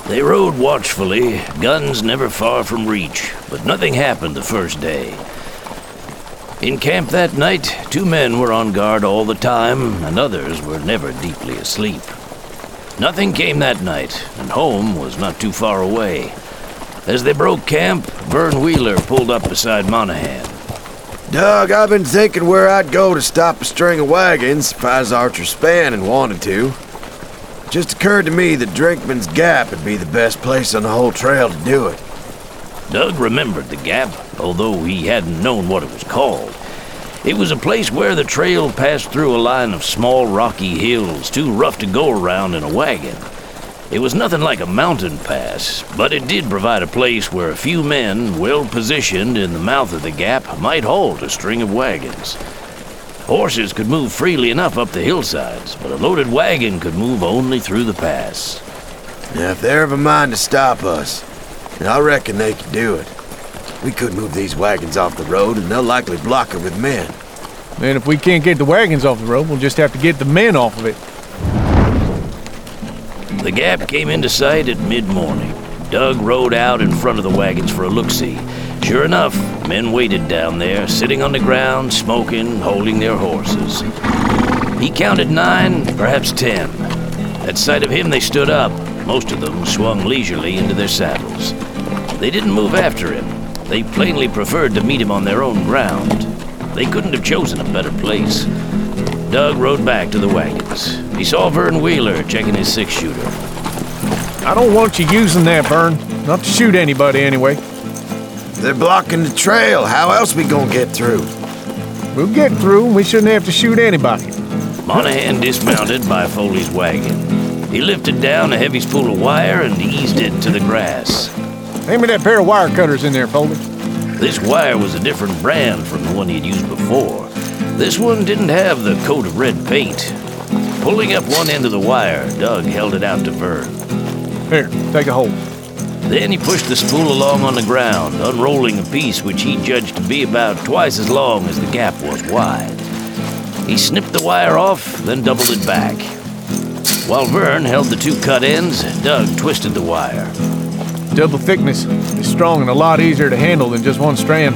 They rode watchfully, guns never far from reach, but nothing happened the first day. In camp that night, 2 men were on guard all the time, and others were never deeply asleep. Nothing came that night, and home was not too far away. As they broke camp, Vern Wheeler pulled up beside Monahan. Doug, I've been thinking where I'd go to stop a string of wagons if I was Archer Span and wanted to. It just occurred to me that Drinkman's Gap would be the best place on the whole trail to do it. Doug remembered the Gap, although he hadn't known what it was called. It was a place where the trail passed through a line of small rocky hills, too rough to go around in a wagon. It was nothing like a mountain pass, but it did provide a place where a few men, well-positioned in the mouth of the Gap, might halt a string of wagons. Horses could move freely enough up the hillsides, but a loaded wagon could move only through the pass. Now, if they have a mind to stop us, then I reckon they could do it. We could move these wagons off the road, and they'll likely block it with men. And if we can't get the wagons off the road, we'll just have to get the men off of it. The Gap came into sight at mid-morning. Doug rode out in front of the wagons for a look-see. Sure enough, men waited down there, sitting on the ground, smoking, holding their horses. He counted 9, perhaps 10. At sight of him, they stood up. Most of them swung leisurely into their saddles. They didn't move after him. They plainly preferred to meet him on their own ground. They couldn't have chosen a better place. Doug rode back to the wagons. He saw Vern Wheeler checking his 6-shooter. I don't want you using that, Vern. Not to shoot anybody, anyway. They're blocking the trail. How else we gonna get through? We'll get through, and we shouldn't have to shoot anybody. Monahan dismounted by Foley's wagon. He lifted down a heavy spool of wire and eased it to the grass. Hand me that pair of wire cutters in there, Foley. This wire was a different brand from the one he'd used before. This one didn't have the coat of red paint. Pulling up one end of the wire, Doug held it out to Vern. Here, take a hold. Then he pushed the spool along on the ground, unrolling a piece which he judged to be about twice as long as the Gap was wide. He snipped the wire off, then doubled it back. While Vern held the 2 cut ends, Doug twisted the wire. Double thickness is strong and a lot easier to handle than just one strand.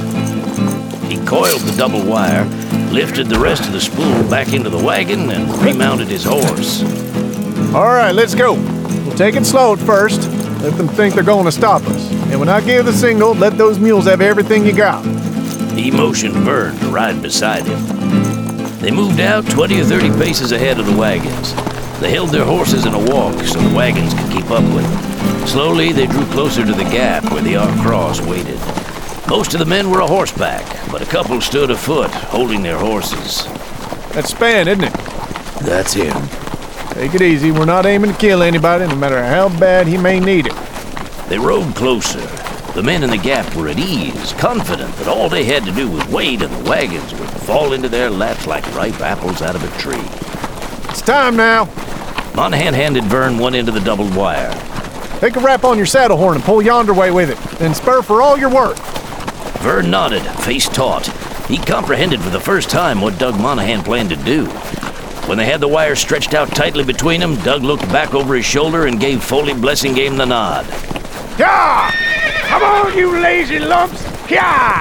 He coiled the double wire, lifted the rest of the spool back into the wagon, and remounted his horse. All right, let's go. We'll take it slow at first. Let them think they're going to stop us. And when I give the signal, let those mules have everything you got. He motioned Vern to ride beside him. They moved out 20 or 30 paces ahead of the wagons. They held their horses in a walk so the wagons could keep up with them. Slowly, they drew closer to the Gap where the Ark Cross waited. Most of the men were a horseback, but a couple stood afoot, holding their horses. That's Span, isn't it? That's him. Take it easy. We're not aiming to kill anybody, no matter how bad he may need it. They rode closer. The men in the Gap were at ease, confident that all they had to do was wait and the wagons would fall into their laps like ripe apples out of a tree. It's time now. Monahan handed Vern one end of the doubled wire. Take a rap on your saddle horn and pull yonder way with it, then spur for all your work. Vern nodded, face taut. He comprehended for the first time what Doug Monahan planned to do. When they had the wire stretched out tightly between them, Doug looked back over his shoulder and gave Foley Blessingame the nod. Yah! Come on, you lazy lumps! Yah!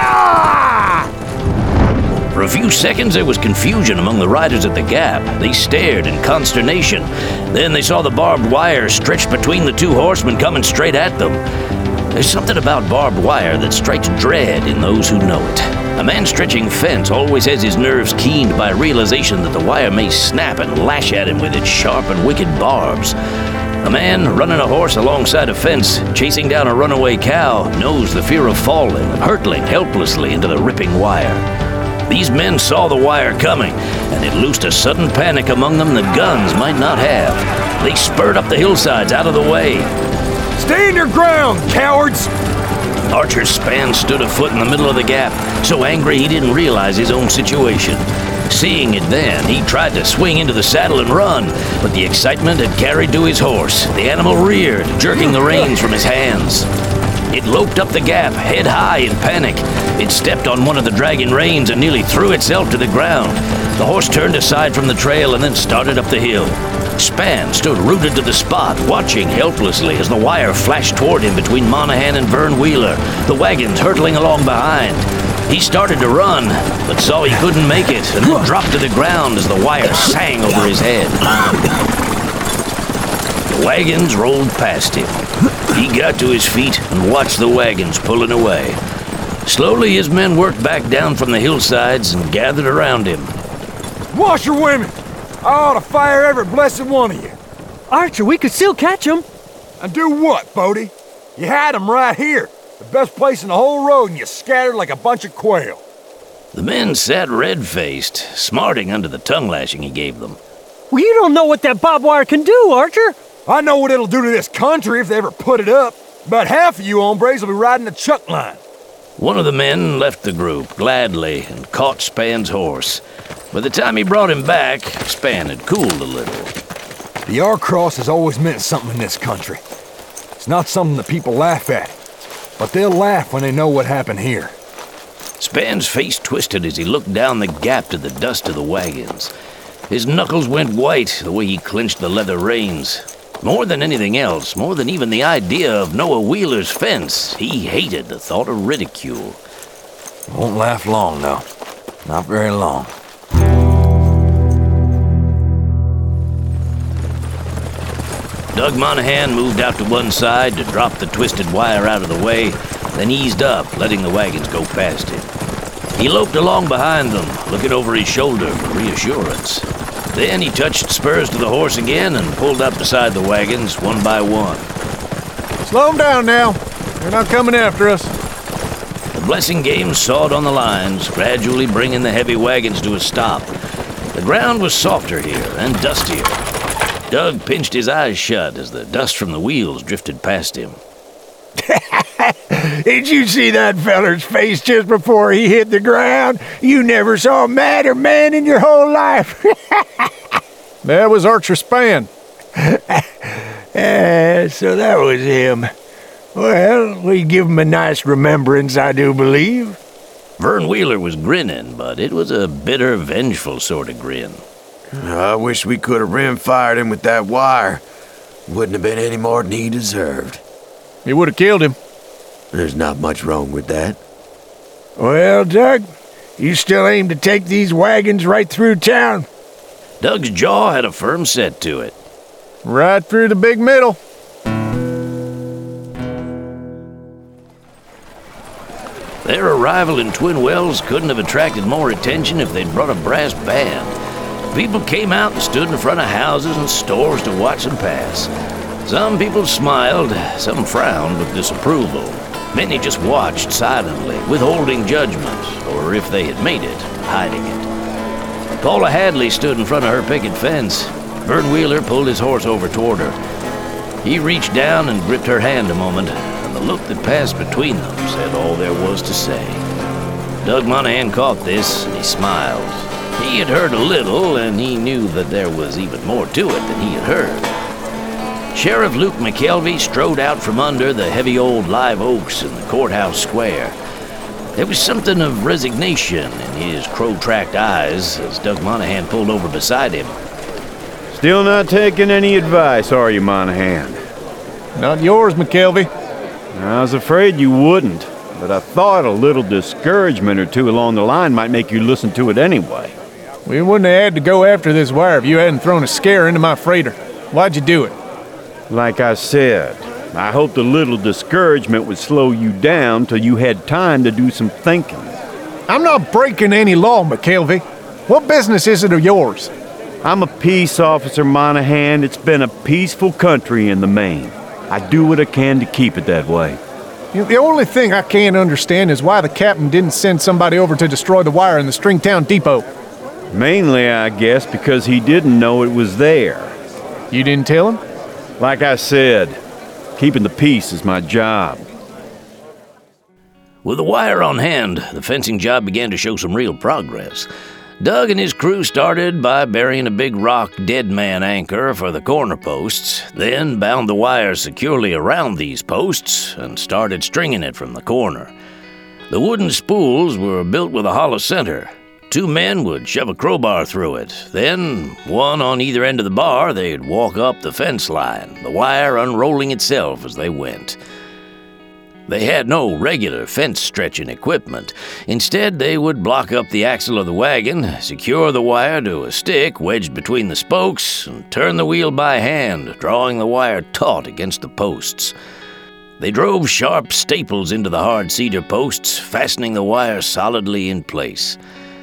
Yah! For a few seconds, there was confusion among the riders at the Gap. They stared in consternation. Then they saw the barbed wire stretched between the 2 horsemen coming straight at them. There's something about barbed wire that strikes dread in those who know it. A man stretching fence always has his nerves keened by realization that the wire may snap and lash at him with its sharp and wicked barbs. A man running a horse alongside a fence, chasing down a runaway cow, knows the fear of falling and hurtling helplessly into the ripping wire. These men saw the wire coming, and it loosed a sudden panic among them the guns might not have. They spurred up the hillsides out of the way. Stand your ground, cowards! Archer Span stood afoot in the middle of the Gap, so angry he didn't realize his own situation. Seeing it then, he tried to swing into the saddle and run, but the excitement had carried to his horse. The animal reared, jerking the reins from his hands. It loped up the Gap, head high in panic. It stepped on one of the dragging reins and nearly threw itself to the ground. The horse turned aside from the trail and then started up the hill. Span stood rooted to the spot, watching helplessly as the wire flashed toward him between Monahan and Vern Wheeler, the wagons hurtling along behind. He started to run, but saw he couldn't make it and dropped to the ground as the wire sang over his head. The wagons rolled past him. He got to his feet and watched the wagons pulling away. Slowly, his men worked back down from the hillsides and gathered around him. Washerwomen! I ought to fire every blessed one of you. Archer, we could still catch them. And do what, Bodie? You had them right here. The best place in the whole road, and you scattered like a bunch of quail. The men sat red-faced, smarting under the tongue-lashing he gave them. Well, you don't know what that barbed wire can do, Archer. I know what it'll do to this country if they ever put it up. About half of you hombres will be riding the chuck line. One of the men left the group gladly and caught Span's horse. By the time he brought him back, Span had cooled a little. The R-Cross has always meant something in this country. It's not something that people laugh at, but they'll laugh when they know what happened here. Span's face twisted as he looked down the gap to the dust of the wagons. His knuckles went white the way he clenched the leather reins. More than anything else, more than even the idea of Noah Wheeler's fence, he hated the thought of ridicule. Won't last long, though. Not very long. Doug Monahan moved out to one side to drop the twisted wire out of the way, then eased up, letting the wagons go past him. He loped along behind them, looking over his shoulder for reassurance. Then he touched spurs to the horse again and pulled up beside the wagons one by one. Slow them down now. They're not coming after us. The blessing game sawed on the lines, gradually bringing the heavy wagons to a stop. The ground was softer here and dustier. Doug pinched his eyes shut as the dust from the wheels drifted past him. Did you see that feller's face just before he hit the ground? You never saw a madder man in your whole life. That was Archer Span. So that was him. Well, we give him a nice remembrance, I do believe. Vern Wheeler was grinning, but it was a bitter, vengeful sort of grin. I wish we could have rimfired him with that wire. Wouldn't have been any more than he deserved. He would have killed him. There's not much wrong with that. Well, Doug, you still aim to take these wagons right through town? Doug's jaw had a firm set to it. Right through the big middle. Their arrival in Twin Wells couldn't have attracted more attention if they'd brought a brass band. People came out and stood in front of houses and stores to watch them pass. Some people smiled, some frowned with disapproval. Many just watched silently, withholding judgment, or if they had made it, hiding it. Paula Hadley stood in front of her picket fence. Vern Wheeler pulled his horse over toward her. He reached down and gripped her hand a moment, and the look that passed between them said all there was to say. Doug Monahan caught this, and he smiled. He had heard a little, and he knew that there was even more to it than he had heard. Sheriff Luke McKelvey strode out from under the heavy old live oaks in the courthouse square. There was something of resignation in his crow-tracked eyes as Doug Monahan pulled over beside him. Still not taking any advice, are you, Monahan? Not yours, McKelvey. I was afraid you wouldn't, but I thought a little discouragement or two along the line might make you listen to it anyway. We wouldn't have had to go after this wire if you hadn't thrown a scare into my freighter. Why'd you do it? Like I said, I hoped a little discouragement would slow you down till you had time to do some thinking. I'm not breaking any law, McKelvey. What business is it of yours? I'm a peace officer, Monahan. It's been a peaceful country in the main. I do what I can to keep it that way. The only thing I can't understand is why the captain didn't send somebody over to destroy the wire in the Stringtown depot. Mainly, I guess, because he didn't know it was there. You didn't tell him? Like I said, keeping the peace is my job. With the wire on hand, the fencing job began to show some real progress. Doug and his crew started by burying a big rock dead man anchor for the corner posts, then bound the wire securely around these posts and started stringing it from the corner. The wooden spools were built with a hollow center. 2 men would shove a crowbar through it. Then, one on either end of the bar, they'd walk up the fence line, the wire unrolling itself as they went. They had no regular fence-stretching equipment. Instead, they would block up the axle of the wagon, secure the wire to a stick wedged between the spokes, and turn the wheel by hand, drawing the wire taut against the posts. They drove sharp staples into the hard cedar posts, fastening the wire solidly in place.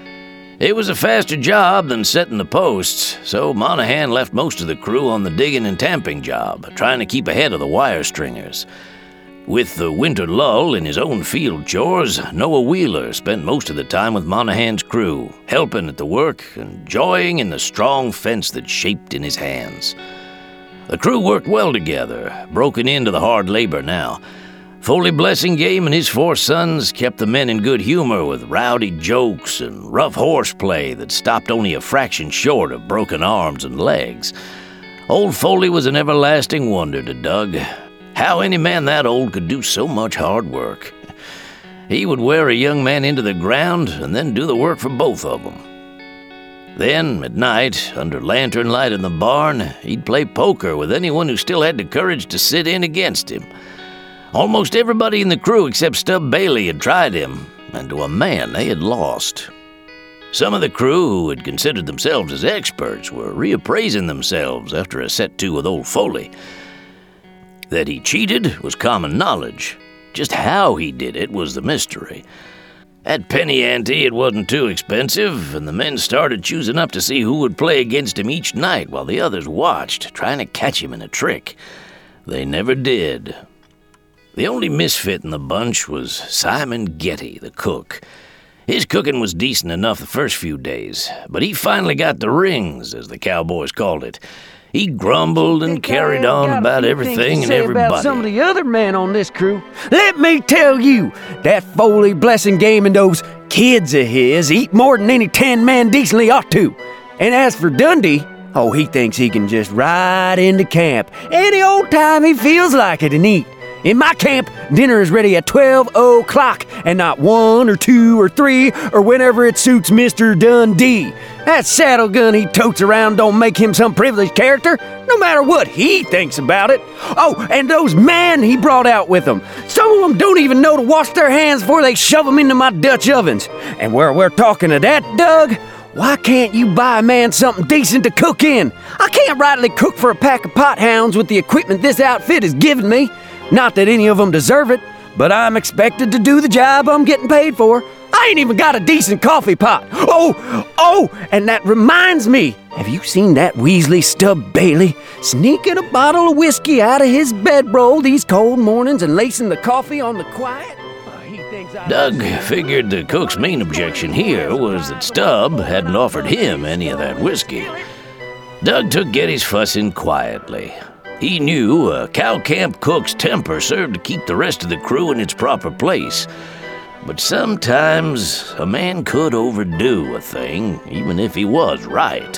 It was a faster job than setting the posts, so Monahan left most of the crew on the digging and tamping job, trying to keep ahead of the wire stringers. With the winter lull in his own field chores, Noah Wheeler spent most of the time with Monahan's crew, helping at the work and joying in the strong fence that shaped in his hands. The crew worked well together, broken into the hard labor now. Foley Blessingame and his 4 sons kept the men in good humor with rowdy jokes and rough horseplay that stopped only a fraction short of broken arms and legs. Old Foley was an everlasting wonder to Doug. How any man that old could do so much hard work. He would wear a young man into the ground and then do the work for both of them. Then, at night, under lantern light in the barn, he'd play poker with anyone who still had the courage to sit in against him. Almost everybody in the crew except Stub Bailey had tried him, and to a man they had lost. Some of the crew who had considered themselves as experts were reappraising themselves after a set to with old Foley. That he cheated was common knowledge. Just how he did it was the mystery. At penny ante, it wasn't too expensive, and the men started choosing up to see who would play against him each night while the others watched, trying to catch him in a trick. They never did. The only misfit in the bunch was Simon Getty, the cook. His cooking was decent enough the first few days, but he finally got the rings, as the cowboys called it. He grumbled and carried on about everything and everybody. About some of the other men on this crew. Let me tell you, that Foley Blessingame and those kids of his eat more than any 10 men decently ought to. And as for Dundee, oh, he thinks he can just ride into camp any old time he feels like it and eat. In my camp, dinner is ready at 12 o'clock, and not 1 or 2 or 3 or whenever it suits Mr. Dundee. That saddle gun he totes around don't make him some privileged character, no matter what he thinks about it. Oh, and those men he brought out with him. Some of them don't even know to wash their hands before they shove them into my Dutch ovens. And where we're talking of that, Doug, why can't you buy a man something decent to cook in? I can't rightly cook for a pack of pot hounds with the equipment this outfit has given me. Not that any of them deserve it, but I'm expected to do the job I'm getting paid for. I ain't even got a decent coffee pot. Oh, and that reminds me. Have you seen that Weasley Stub Bailey sneaking a bottle of whiskey out of his bedroll these cold mornings and lacing the coffee on the quiet? Doug figured the cook's main objection here was that Stub hadn't offered him any of that whiskey. Doug took Getty's fussing quietly. He knew a cow camp cook's temper served to keep the rest of the crew in its proper place. But sometimes a man could overdo a thing, even if he was right.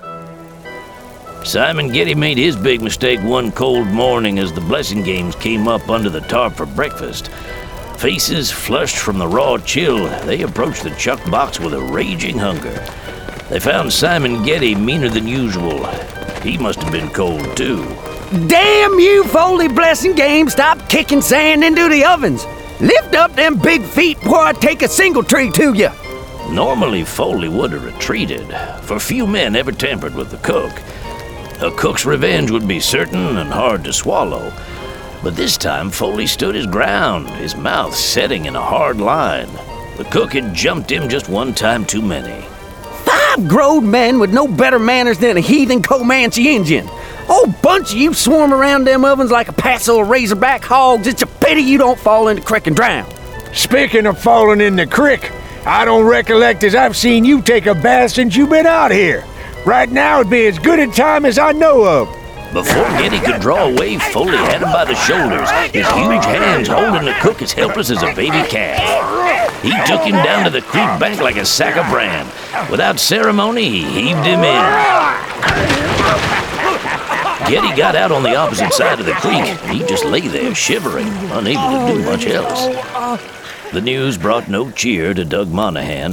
Simon Getty made his big mistake one cold morning as the Blessingames came up under the tarp for breakfast. Faces flushed from the raw chill, they approached the chuck box with a raging hunger. They found Simon Getty meaner than usual. He must have been cold, too. Damn you, Foley Blessingame, stop kicking sand into the ovens. Lift up them big feet before I take a single tree to you. Normally, Foley would have retreated, for few men ever tampered with the cook. A cook's revenge would be certain and hard to swallow. But this time, Foley stood his ground, his mouth setting in a hard line. The cook had jumped him just one time too many. 5 grown men with no better manners than a heathen Comanche Indian. Whole bunch of you swarm around them ovens like a passel of razorback hogs. It's a pity you don't fall in the creek and drown. Speaking of falling in the creek, I don't recollect as I've seen you take a bath since you've been out here. Right now it'd be as good a time as I know of. Before Getty could draw away, Foley had him by the shoulders, his huge hands holding the cook as helpless as a baby calf. He took him down to the creek bank like a sack of bran. Without ceremony, he heaved him in. Getty got out on the opposite side of the creek, and he just lay there shivering, unable to do much else. The news brought no cheer to Doug Monahan.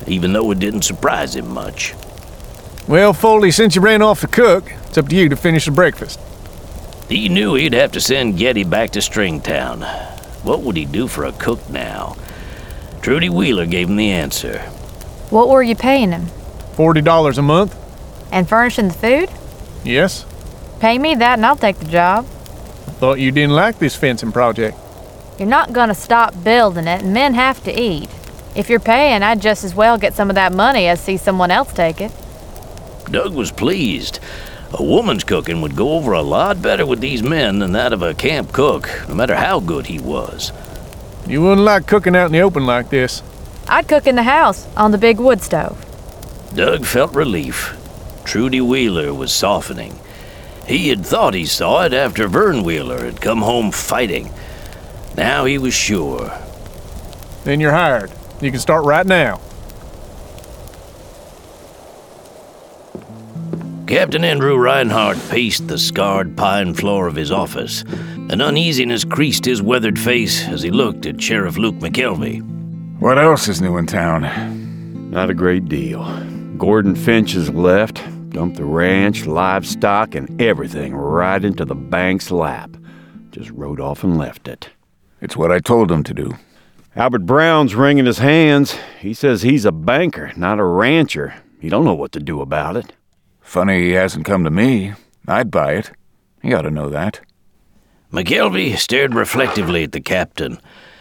even though it didn't surprise him much. Well, Foley, since you ran off the cook, it's up to you to finish the breakfast. He knew he'd have to send Getty back to Stringtown. What would he do for a cook now? Trudy Wheeler gave him the answer. What were you paying him? $40 a month? And furnishing the food? Yes. Pay me that and I'll take the job. Thought you didn't like this fencing project. You're not gonna stop building it, and men have to eat. If you're paying, I'd just as well get some of that money as see someone else take it. Doug was pleased. A woman's cooking would go over a lot better with these men than that of a camp cook, no matter how good he was. You wouldn't like cooking out in the open like this. I'd cook in the house, on the big wood stove. Doug felt relief. Trudy Wheeler was softening. He had thought he saw it after Vern Wheeler had come home fighting. Now he was sure. Then you're hired. You can start right now. Captain Andrew Reinhardt paced the scarred pine floor of his office. An uneasiness creased his weathered face as he looked at Sheriff Luke McKelvey. What else is new in town? Not a great deal. Gordon Finch has left, dumped the ranch, livestock, and everything right into the bank's lap. Just rode off and left it. It's what I told him to do. Albert Brown's wringing his hands. He says he's a banker, not a rancher. He don't know what to do about it. Funny he hasn't come to me. I'd buy it. You ought to know that. McKelvey stared reflectively at the captain.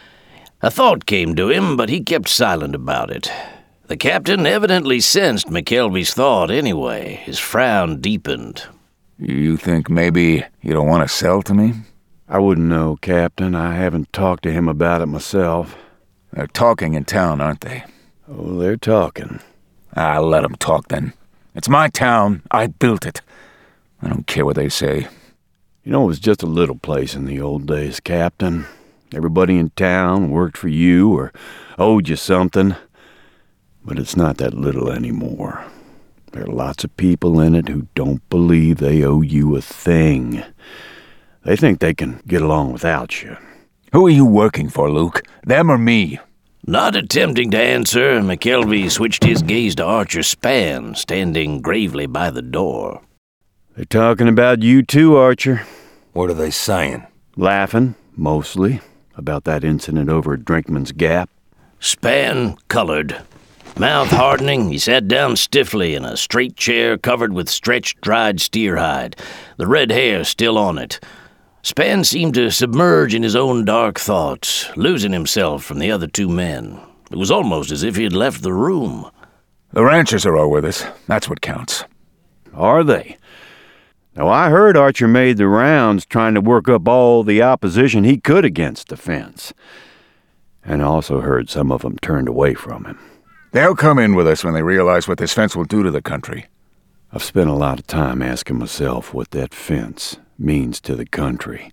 A thought came to him, but he kept silent about it. The captain evidently sensed McKelvey's thought anyway. His frown deepened. You think maybe you don't want to sell to me? I wouldn't know, Captain. I haven't talked to him about it myself. They're talking in town, aren't they? Oh, they're talking. I'll let them talk then. It's my town. I built it. I don't care what they say. You know, it was just a little place in the old days, Captain. Everybody in town worked for you or owed you something. But it's not that little anymore. There are lots of people in it who don't believe they owe you a thing. They think they can get along without you. Who are you working for, Luke? Them or me? Not attempting to answer, McKelvey switched his gaze to Archer Spann, standing gravely by the door. They're talking about you too, Archer. What are they saying? Laughing, mostly, about that incident over at Drinkman's Gap. Spann colored. Mouth hardening, he sat down stiffly in a straight chair covered with stretched, dried steer hide, the red hair still on it. Spann seemed to submerge in his own dark thoughts, losing himself from the other two men. It was almost as if he had left the room. The ranchers are all with us. That's what counts. Are they? Now, I heard Archer made the rounds trying to work up all the opposition he could against the fence. And I also heard some of them turned away from him. They'll come in with us when they realize what this fence will do to the country. I've spent a lot of time asking myself what that fence means to the country.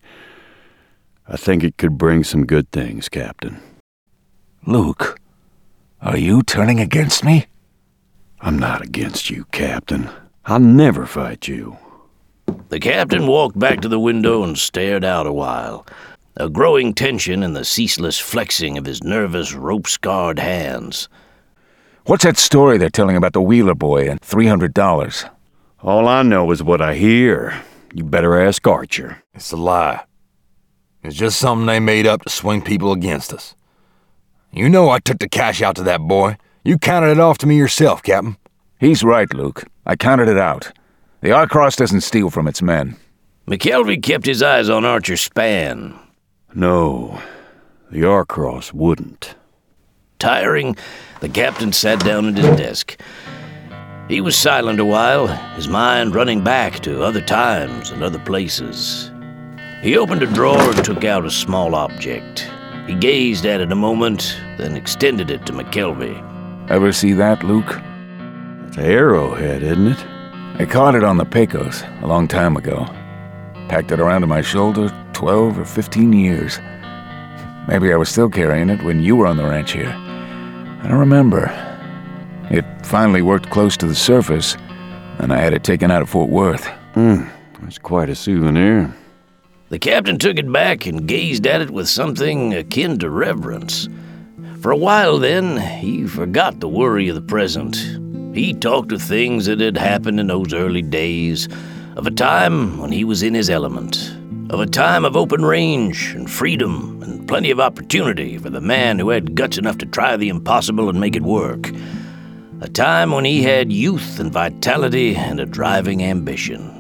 I think it could bring some good things, Captain. Luke, are you turning against me? I'm not against you, Captain. I'll never fight you. The captain walked back to the window and stared out a while. A growing tension in the ceaseless flexing of his nervous, rope-scarred hands. What's that story they're telling about the Wheeler boy and $300? All I know is what I hear. You better ask Archer. It's a lie. It's just something they made up to swing people against us. You know I took the cash out to that boy. You counted it off to me yourself, Captain. He's right, Luke. I counted it out. The R-Cross doesn't steal from its men. McKelvey kept his eyes on Archer Spann. No, the R-Cross wouldn't. Tiring, the captain sat down at his desk. He was silent a while, his mind running back to other times and other places. He opened a drawer and took out a small object. He gazed at it a moment, then extended it to McKelvey. Ever see that, Luke? It's an arrowhead, isn't it? I caught it on the Pecos a long time ago. Packed it around to my shoulder 12 or 15 years. Maybe I was still carrying it when you were on the ranch here. I don't remember. It finally worked close to the surface, and I had it taken out of Fort Worth. That's quite a souvenir. The captain took it back and gazed at it with something akin to reverence. For a while then, he forgot the worry of the present. He talked of things that had happened in those early days, of a time when he was in his element, of a time of open range and freedom and plenty of opportunity for the man who had guts enough to try the impossible and make it work. A time when he had youth and vitality and a driving ambition.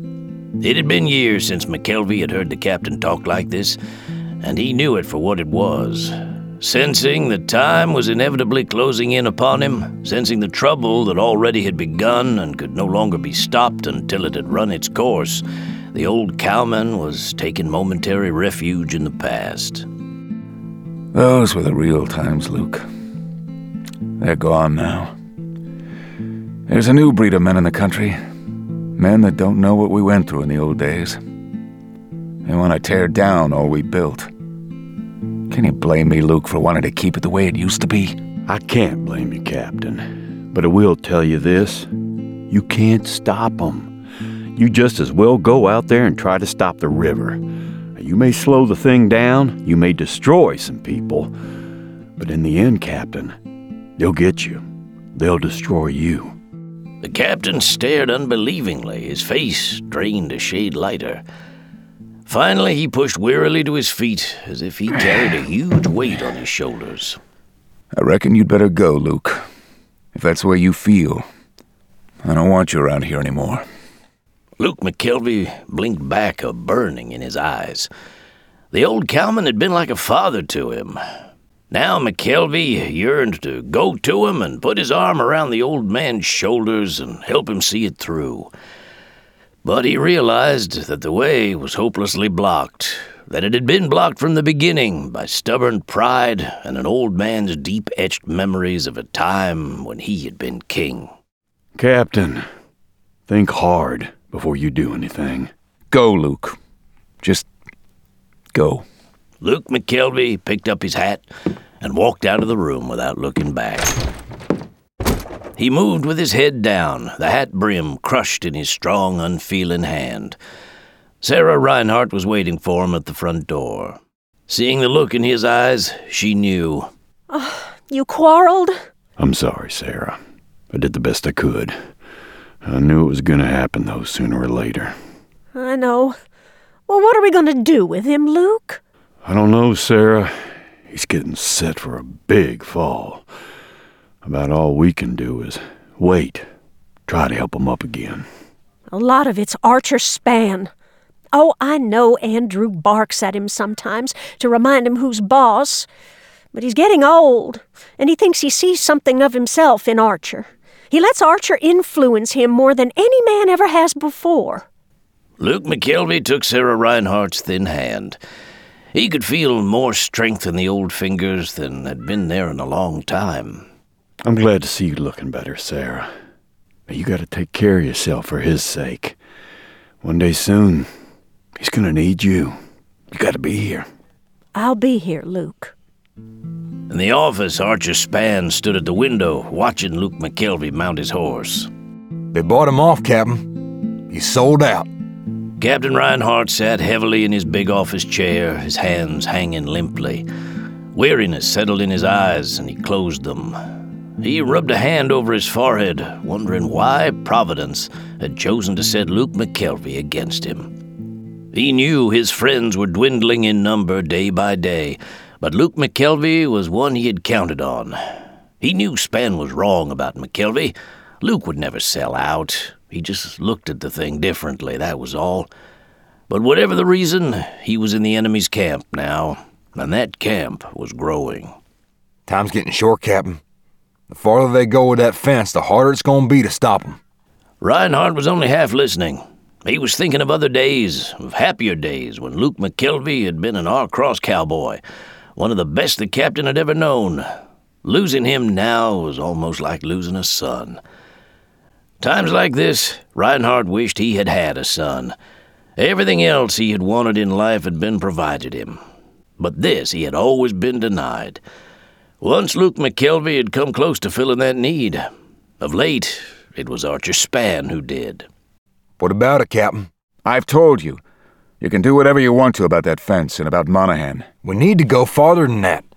It had been years since McKelvey had heard the captain talk like this, and he knew it for what it was. Sensing that time was inevitably closing in upon him, sensing the trouble that already had begun and could no longer be stopped until it had run its course, the old cowman was taking momentary refuge in the past. Those were the real times, Luke. They're gone now. There's a new breed of men in the country. Men that don't know what we went through in the old days. They want to tear down all we built. Can you blame me, Luke, for wanting to keep it the way it used to be? I can't blame you, Captain. But I will tell you this. You can't stop them. You just as well go out there and try to stop the river. You may slow the thing down, you may destroy some people, but in the end, Captain, they'll get you. They'll destroy you. The captain stared unbelievingly, his face drained a shade lighter. Finally, he pushed wearily to his feet, as if he carried a huge weight on his shoulders. I reckon you'd better go, Luke. If that's the way you feel. I don't want you around here anymore. Luke McKelvey blinked back, a burning in his eyes. The old cowman had been like a father to him. Now McKelvey yearned to go to him and put his arm around the old man's shoulders and help him see it through. But he realized that the way was hopelessly blocked, that it had been blocked from the beginning by stubborn pride and an old man's deep-etched memories of a time when he had been king. Captain, think hard before you do anything. Go, Luke. Just go. Luke McKelvey picked up his hat and walked out of the room without looking back. He moved with his head down, the hat brim crushed in his strong, unfeeling hand. Sarah Reinhardt was waiting for him at the front door. Seeing the look in his eyes, she knew. You quarreled? I'm sorry, Sarah. I did the best I could. I knew it was going to happen, though, sooner or later. I know. Well, what are we going to do with him, Luke? I don't know, Sarah. He's getting set for a big fall. About all we can do is wait. Try to help him up again. A lot of it's Archer Span. Oh, I know Andrew barks at him sometimes to remind him who's boss. But he's getting old, and he thinks he sees something of himself in Archer. He lets Archer influence him more than any man ever has before. Luke McKelvey took Sarah Reinhardt's thin hand. He could feel more strength in the old fingers than had been there in a long time. I'm glad to see you looking better, Sarah. But you gotta take care of yourself for his sake. One day soon, he's gonna need you. You gotta be here. I'll be here, Luke. In the office, Archer Span stood at the window, watching Luke McKelvey mount his horse. They bought him off, Captain. He's sold out. Captain Reinhardt sat heavily in his big office chair, his hands hanging limply. Weariness settled in his eyes, and he closed them. He rubbed a hand over his forehead, wondering why Providence had chosen to set Luke McKelvey against him. He knew his friends were dwindling in number day by day, but Luke McKelvey was one he had counted on. He knew Span was wrong about McKelvey. Luke would never sell out. He just looked at the thing differently, that was all. But whatever the reason, he was in the enemy's camp now, and that camp was growing. Time's getting short, Captain. The farther they go with that fence, the harder it's gonna be to stop them. Reinhardt was only half listening. He was thinking of other days, of happier days, when Luke McKelvey had been an R-Cross cowboy, one of the best the captain had ever known. Losing him now was almost like losing a son. Times like this, Reinhardt wished he had had a son. Everything else he had wanted in life had been provided him. But this he had always been denied. Once Luke McKelvey had come close to filling that need. Of late, it was Archer Span who did. What about it, Captain? I've told you. You can do whatever you want to about that fence and about Monahan. We need to go farther than that.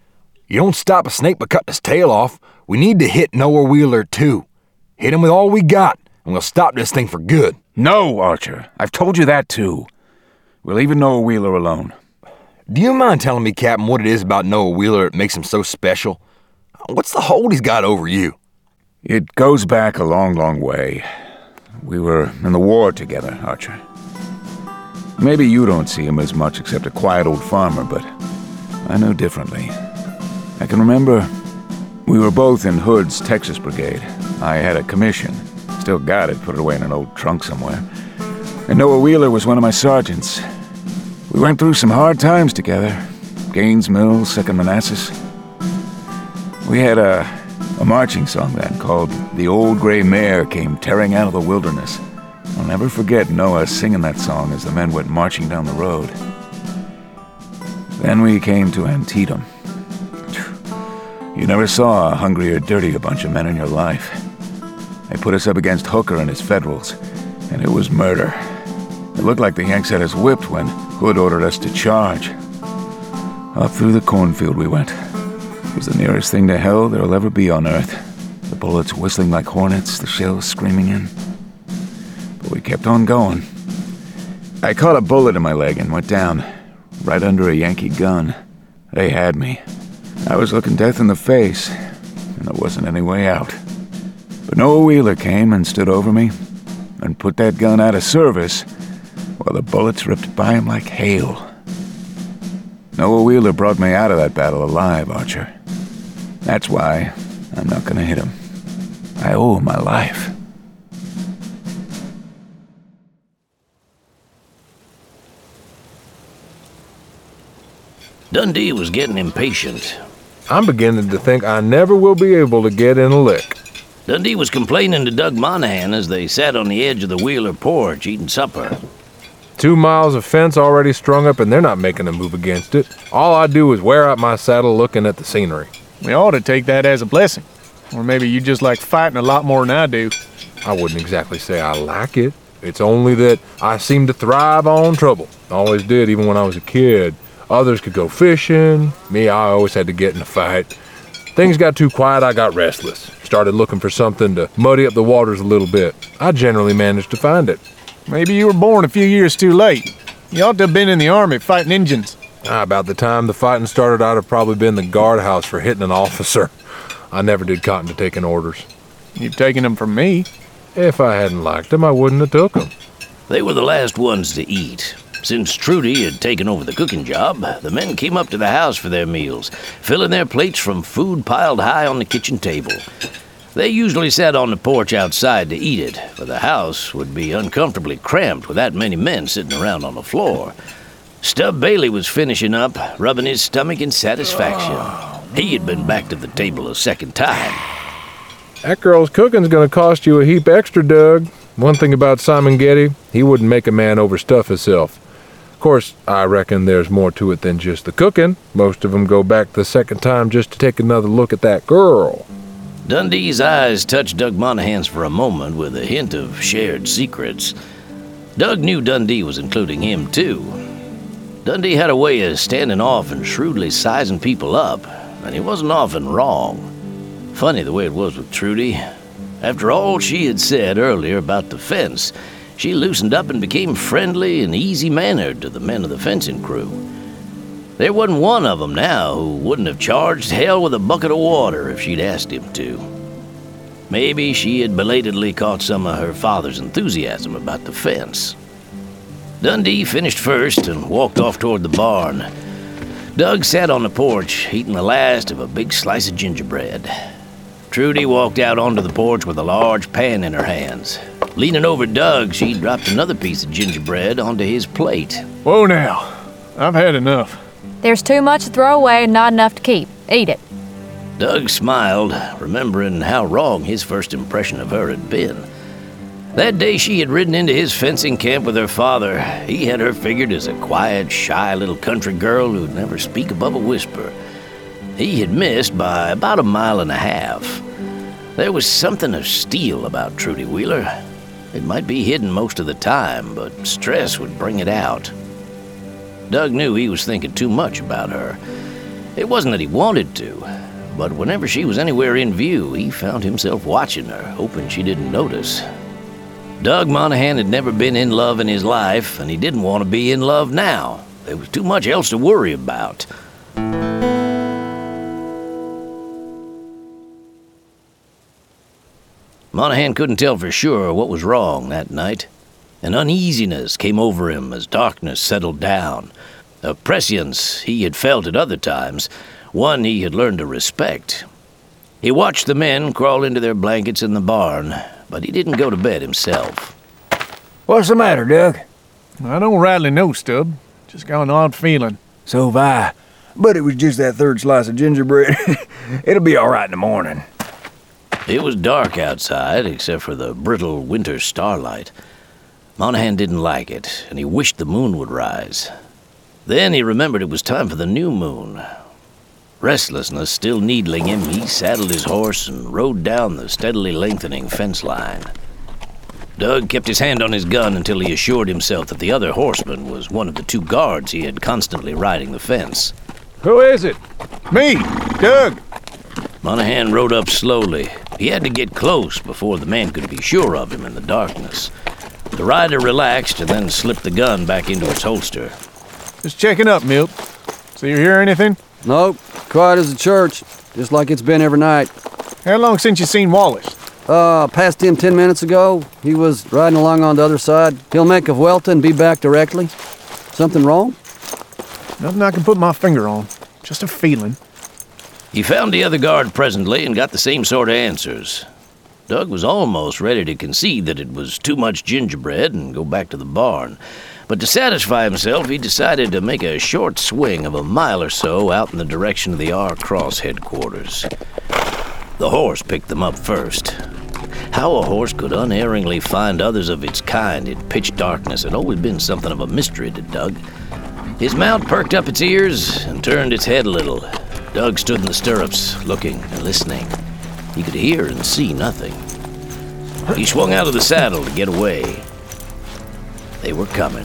You don't stop a snake by cutting his tail off. We need to hit Noah Wheeler, too. Hit him with all we got, and we'll stop this thing for good. No, Archer. I've told you that, too. We're leaving Noah Wheeler alone. Do you mind telling me, Captain, what it is about Noah Wheeler that makes him so special? What's the hold he's got over you? It goes back a long, long way. We were in the war together, Archer. Maybe you don't see him as much except a quiet old farmer, but I know differently. I can remember we were both in Hood's Texas Brigade. I had a commission. Still got it, put it away in an old trunk somewhere. And Noah Wheeler was one of my sergeants. We went through some hard times together. Gaines Mills, 2nd Manassas. We had a marching song then called The Old Gray Mare Came Tearing Out of the Wilderness. I'll never forget Noah singing that song as the men went marching down the road. Then we came to Antietam. You never saw a hungry or dirty a bunch of men in your life. They put us up against Hooker and his Federals, and it was murder. It looked like the Yanks had us whipped when Hood ordered us to charge. Up through the cornfield we went. It was the nearest thing to hell there'll ever be on Earth. The bullets whistling like hornets, the shells screaming in. But we kept on going. I caught a bullet in my leg and went down, right under a Yankee gun. They had me. I was looking death in the face, and there wasn't any way out. But Noah Wheeler came and stood over me, and put that gun out of service, while the bullets ripped by him like hail. Noah Wheeler brought me out of that battle alive, Archer. That's why I'm not gonna hit him. I owe him my life. Dundee was getting impatient. I'm beginning to think I never will be able to get in a lick. Dundee was complaining to Doug Monahan as they sat on the edge of the Wheeler porch eating supper. 2 miles of fence already strung up and they're not making a move against it. All I do is wear out my saddle looking at the scenery. We ought to take that as a blessing. Or maybe you just like fighting a lot more than I do. I wouldn't exactly say I like it. It's only that I seem to thrive on trouble. I always did, even when I was a kid. Others could go fishing. Me, I always had to get in a fight. Things got too quiet, I got restless. Started looking for something to muddy up the waters a little bit. I generally managed to find it. Maybe you were born a few years too late. You ought to have been in the army fighting Injuns. About the time the fighting started, I'd have probably been in the guardhouse for hitting an officer. I never did cotton to taking orders. You've taken them from me. If I hadn't liked them, I wouldn't have took them. They were the last ones to eat. Since Trudy had taken over the cooking job, the men came up to the house for their meals, filling their plates from food piled high on the kitchen table. They usually sat on the porch outside to eat it, but the house would be uncomfortably cramped with that many men sitting around on the floor. Stub Bailey was finishing up, rubbing his stomach in satisfaction. He had been back to the table a second time. That girl's cooking's gonna cost you a heap extra, Doug. One thing about Simon Getty, he wouldn't make a man overstuff himself. Of course, I reckon there's more to it than just the cooking. Most of them go back the second time just to take another look at that girl. Dundee's eyes touched Doug Monahan's for a moment with a hint of shared secrets. Doug knew Dundee was including him, too. Dundee had a way of standing off and shrewdly sizing people up, and he wasn't often wrong. Funny the way it was with Trudy. After all she had said earlier about the fence, she loosened up and became friendly and easy-mannered to the men of the fencing crew. There wasn't one of them now who wouldn't have charged hell with a bucket of water if she'd asked him to. Maybe she had belatedly caught some of her father's enthusiasm about the fence. Dundee finished first and walked off toward the barn. Doug sat on the porch, eating the last of a big slice of gingerbread. Trudy walked out onto the porch with a large pan in her hands. Leaning over Doug, she dropped another piece of gingerbread onto his plate. Whoa now, I've had enough. There's too much to throw away and not enough to keep. Eat it. Doug smiled, remembering how wrong his first impression of her had been. That day she had ridden into his fencing camp with her father, he had her figured as a quiet, shy little country girl who'd never speak above a whisper. He had missed by about 1.5 miles. There was something of steel about Trudy Wheeler. It might be hidden most of the time, but stress would bring it out. Doug knew he was thinking too much about her. It wasn't that he wanted to, but whenever she was anywhere in view, he found himself watching her, hoping she didn't notice. Doug Monahan had never been in love in his life, and he didn't want to be in love now. There was too much else to worry about. Monahan couldn't tell for sure what was wrong that night. An uneasiness came over him as darkness settled down. A prescience he had felt at other times, one he had learned to respect. He watched the men crawl into their blankets in the barn, but he didn't go to bed himself. What's the matter, Doug? I don't rightly know, Stub. Just got an odd feeling. So have I. But it was just that third slice of gingerbread. It'll be all right in the morning. It was dark outside, except for the brittle winter starlight. Monahan didn't like it, and he wished the moon would rise. Then he remembered it was time for the new moon. Restlessness still needling him, he saddled his horse and rode down the steadily lengthening fence line. Doug kept his hand on his gun until he assured himself that the other horseman was one of the two guards he had constantly riding the fence. Who is it? Me, Doug. Monahan rode up slowly. He had to get close before the man could be sure of him in the darkness. The rider relaxed and then slipped the gun back into its holster. Just checking up, Milt. So you hear anything? Nope. Quiet as a church, just like it's been every night. How long since you seen Wallace? Passed him 10 minutes ago. He was riding along on the other side. He'll make of Welton and be back directly. Something wrong? Nothing I can put my finger on. Just a feeling. He found the other guard presently and got the same sort of answers. Doug was almost ready to concede that it was too much gingerbread and go back to the barn. But to satisfy himself, he decided to make a short swing of a mile or so out in the direction of the R-Cross headquarters. The horse picked them up first. How a horse could unerringly find others of its kind in pitch darkness had always been something of a mystery to Doug. His mount perked up its ears and turned its head a little. Doug stood in the stirrups, looking and listening. He could hear and see nothing. He swung out of the saddle to get away. They were coming.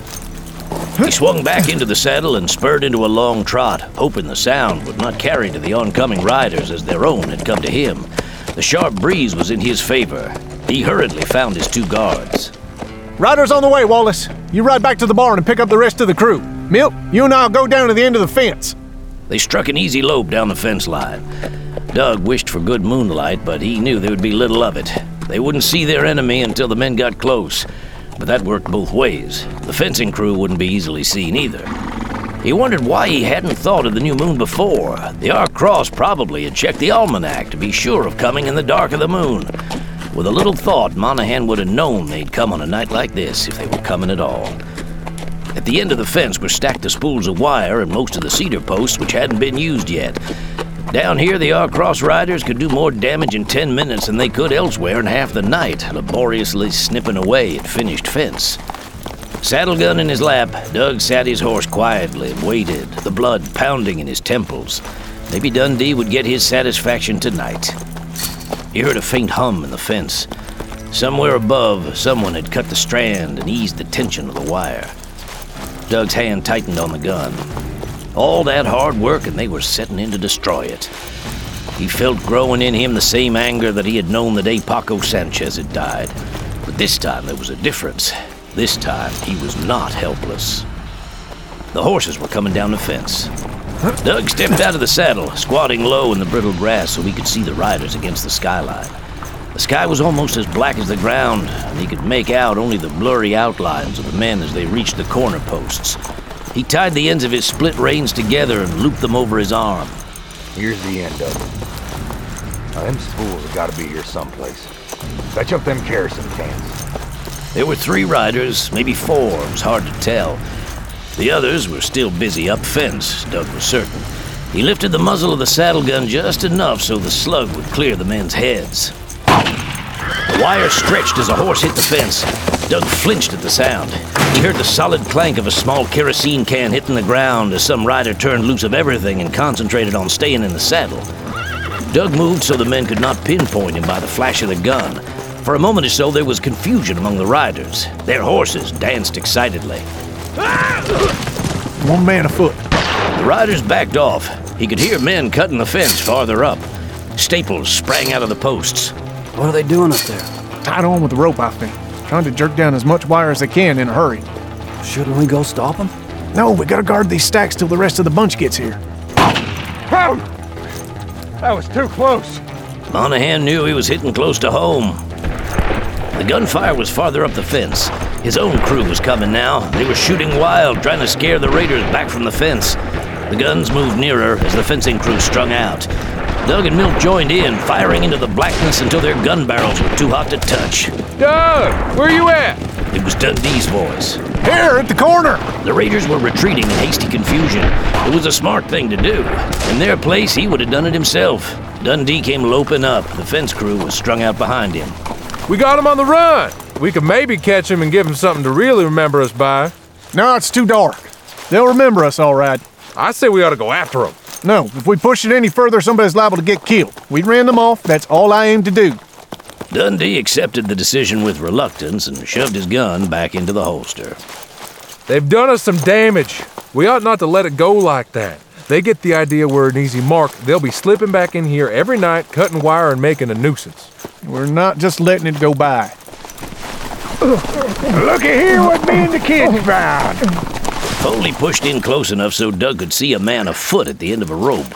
He swung back into the saddle and spurred into a long trot, hoping the sound would not carry to the oncoming riders as their own had come to him. The sharp breeze was in his favor. He hurriedly found his two guards. Riders on the way, Wallace. You ride back to the barn and pick up the rest of the crew. Milt, you and I'll go down to the end of the fence. They struck an easy lope down the fence line. Doug wished for good moonlight, but he knew there would be little of it. They wouldn't see their enemy until the men got close, but that worked both ways. The fencing crew wouldn't be easily seen either. He wondered why he hadn't thought of the new moon before. The R-Cross probably had checked the almanac to be sure of coming in the dark of the moon. With a little thought, Monahan would have known they'd come on a night like this if they were coming at all. At the end of the fence were stacked the spools of wire and most of the cedar posts which hadn't been used yet. Down here, the R-Cross riders could do more damage in 10 minutes than they could elsewhere in half the night, laboriously snipping away at finished fence. Saddle gun in his lap, Doug sat his horse quietly and waited, the blood pounding in his temples. Maybe Dundee would get his satisfaction tonight. He heard a faint hum in the fence. Somewhere above, someone had cut the strand and eased the tension of the wire. Doug's hand tightened on the gun. All that hard work, and they were setting in to destroy it. He felt growing in him the same anger that he had known the day Paco Sanchez had died. But this time there was a difference. This time he was not helpless. The horses were coming down the fence. Doug stepped out of the saddle, squatting low in the brittle grass so he could see the riders against the skyline. The sky was almost as black as the ground, and he could make out only the blurry outlines of the men as they reached the corner posts. He tied the ends of his split reins together and looped them over his arm. Here's the end of it. Now, them spools have got to be here someplace. Fetch up them kerosene cans. There were 3 riders, maybe 4, it was hard to tell. The others were still busy up fence, Doug was certain. He lifted the muzzle of the saddle gun just enough so the slug would clear the men's heads. The wire stretched as a horse hit the fence. Doug flinched at the sound. He heard the solid clank of a small kerosene can hitting the ground as some rider turned loose of everything and concentrated on staying in the saddle. Doug moved so the men could not pinpoint him by the flash of the gun. For a moment or so, there was confusion among the riders. Their horses danced excitedly. One man afoot. The riders backed off. He could hear men cutting the fence farther up. Staples sprang out of the posts. What are they doing up there? Tied on with the rope, I think. Trying to jerk down as much wire as they can in a hurry. Shouldn't we go stop them? No, we gotta guard these stacks till the rest of the bunch gets here. That was too close. Monahan knew he was hitting close to home. The gunfire was farther up the fence. His own crew was coming now. They were shooting wild, trying to scare the raiders back from the fence. The guns moved nearer as the fencing crew strung out. Doug and Milt joined in, firing into the blackness until their gun barrels were too hot to touch. Doug, where you at? It was Dundee's voice. Here, at the corner! The raiders were retreating in hasty confusion. It was a smart thing to do. In their place, he would have done it himself. Dundee came loping up. The fence crew was strung out behind him. We got him on the run. We could maybe catch him and give him something to really remember us by. No, it's too dark. They'll remember us all right. I say we ought to go after him. No, if we push it any further, somebody's liable to get killed. We ran them off. That's all I aim to do. Dundee accepted the decision with reluctance and shoved his gun back into the holster. They've done us some damage. We ought not to let it go like that. They get the idea we're an easy mark. They'll be slipping back in here every night, cutting wire and making a nuisance. We're not just letting it go by. Looky here what me and the kids found. Foley pushed in close enough so Doug could see a man afoot at the end of a rope.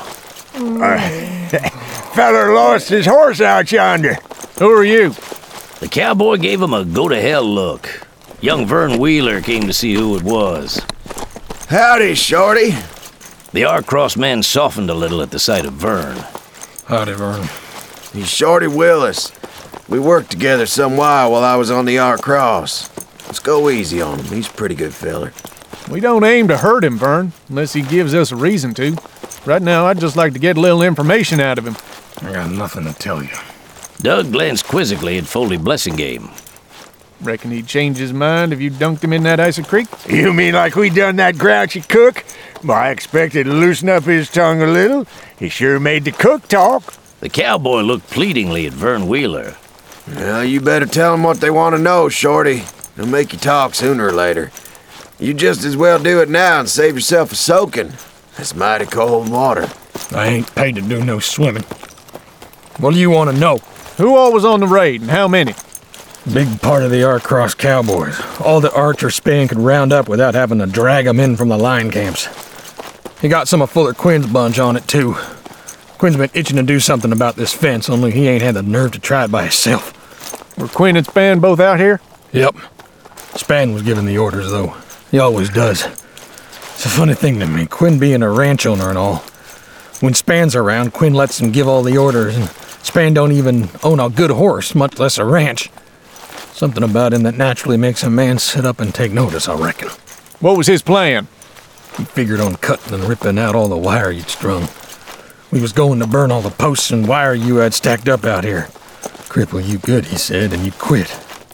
Feller lost his horse out yonder. Who are you? The cowboy gave him a go-to-hell look. Young Vern Wheeler came to see who it was. Howdy, Shorty. The R-Cross man softened a little at the sight of Vern. Howdy, Vern. He's Shorty Willis. We worked together some while I was on the R-Cross. Let's go easy on him. He's a pretty good feller. We don't aim to hurt him, Vern, unless he gives us a reason to. Right now, I'd just like to get a little information out of him. I got nothing to tell you. Doug glanced quizzically at Foley Blessingame. Reckon he'd change his mind if you dunked him in that icy creek? You mean like we done that grouchy cook? Well, I expected to loosen up his tongue a little. He sure made the cook talk. The cowboy looked pleadingly at Vern Wheeler. Well, you better tell them what they want to know, Shorty. They'll make you talk sooner or later. You just as well do it now and save yourself a soaking. It's mighty cold water. I ain't paid to do no swimming. What do you want to know? Who all was on the raid and how many? Big part of the R-Cross cowboys. All the Archer Span could round up without having to drag them in from the line camps. He got some of Fuller Quinn's bunch on it, too. Quinn's been itching to do something about this fence, only he ain't had the nerve to try it by himself. Were Quinn and Span both out here? Yep. Span was giving the orders, though. He always does. It's a funny thing to me, Quinn being a ranch owner and all. When Span's around, Quinn lets him give all the orders, and Span don't even own a good horse, much less a ranch. Something about him that naturally makes a man sit up and take notice, I reckon. What was his plan? He figured on cutting and ripping out all the wire you'd strung. We was going to burn all the posts and wire you had stacked up out here. Cripple you good, he said, and you quit.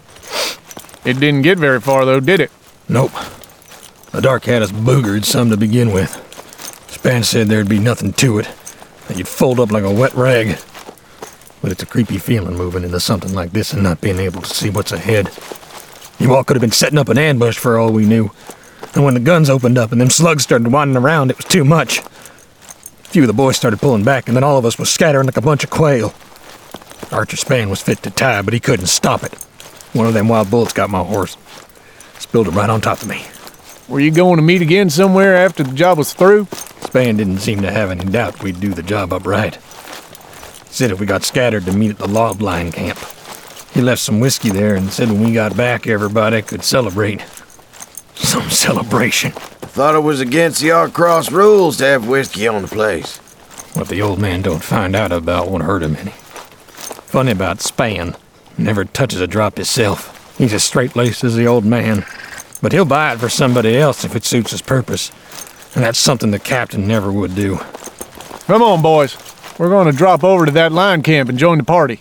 It didn't get very far, though, did it? Nope. The dark had us boogered some to begin with. Span said there'd be nothing to it, that you'd fold up like a wet rag. But it's a creepy feeling moving into something like this and not being able to see what's ahead. You all could have been setting up an ambush for all we knew. And when the guns opened up and them slugs started wandering around, it was too much. A few of the boys started pulling back, and then all of us was scattering like a bunch of quail. Archer Span was fit to tie, but he couldn't stop it. One of them wild bullets got my horse. Spilled it right on top of me. Were you going to meet again somewhere after the job was through? Span didn't seem to have any doubt we'd do the job up right. Said if we got scattered to meet at the log line camp. He left some whiskey there and said when we got back, everybody could celebrate. Some celebration. I thought it was against the R-Cross rules to have whiskey on the place. What the old man don't find out about won't hurt him any. Funny about Span. Never touches a drop himself. He's as straight-laced as the old man. But he'll buy it for somebody else if it suits his purpose. And that's something the captain never would do. Come on, boys. We're going to drop over to that line camp and join the party.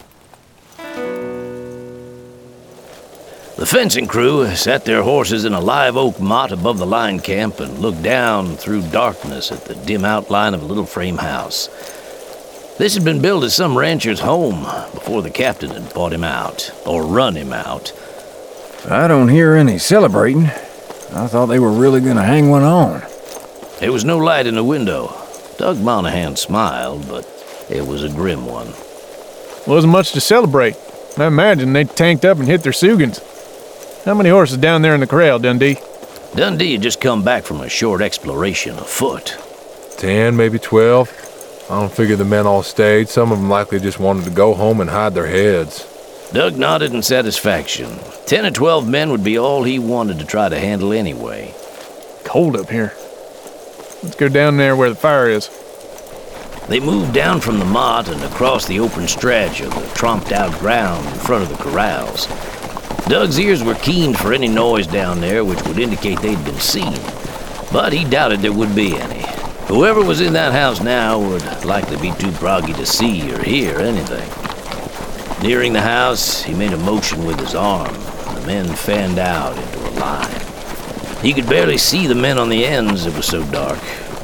The fencing crew sat their horses in a live oak mott above the line camp and looked down through darkness at the dim outline of a little frame house. This had been billed as some rancher's home before the captain had bought him out, or run him out. I don't hear any celebrating. I thought they were really going to hang one on. There was no light in the window. Doug Monahan smiled, but it was a grim one. Wasn't much to celebrate. I imagine they tanked up and hit their Sugans. How many horses down there in the corral, Dundee? Dundee had just come back from a short exploration afoot. 10, maybe 12. I don't figure the men all stayed. Some of them likely just wanted to go home and hide their heads. Doug nodded in satisfaction. 10 or 12 men would be all he wanted to try to handle anyway. Cold up here. Let's go down there where the fire is. They moved down from the motte and across the open stretch of the tromped-out ground in front of the corrals. Doug's ears were keened for any noise down there which would indicate they'd been seen, but he doubted there would be any. Whoever was in that house now would likely be too groggy to see or hear anything. Nearing the house, he made a motion with his arm, and the men fanned out into a line. He could barely see the men on the ends, it was so dark.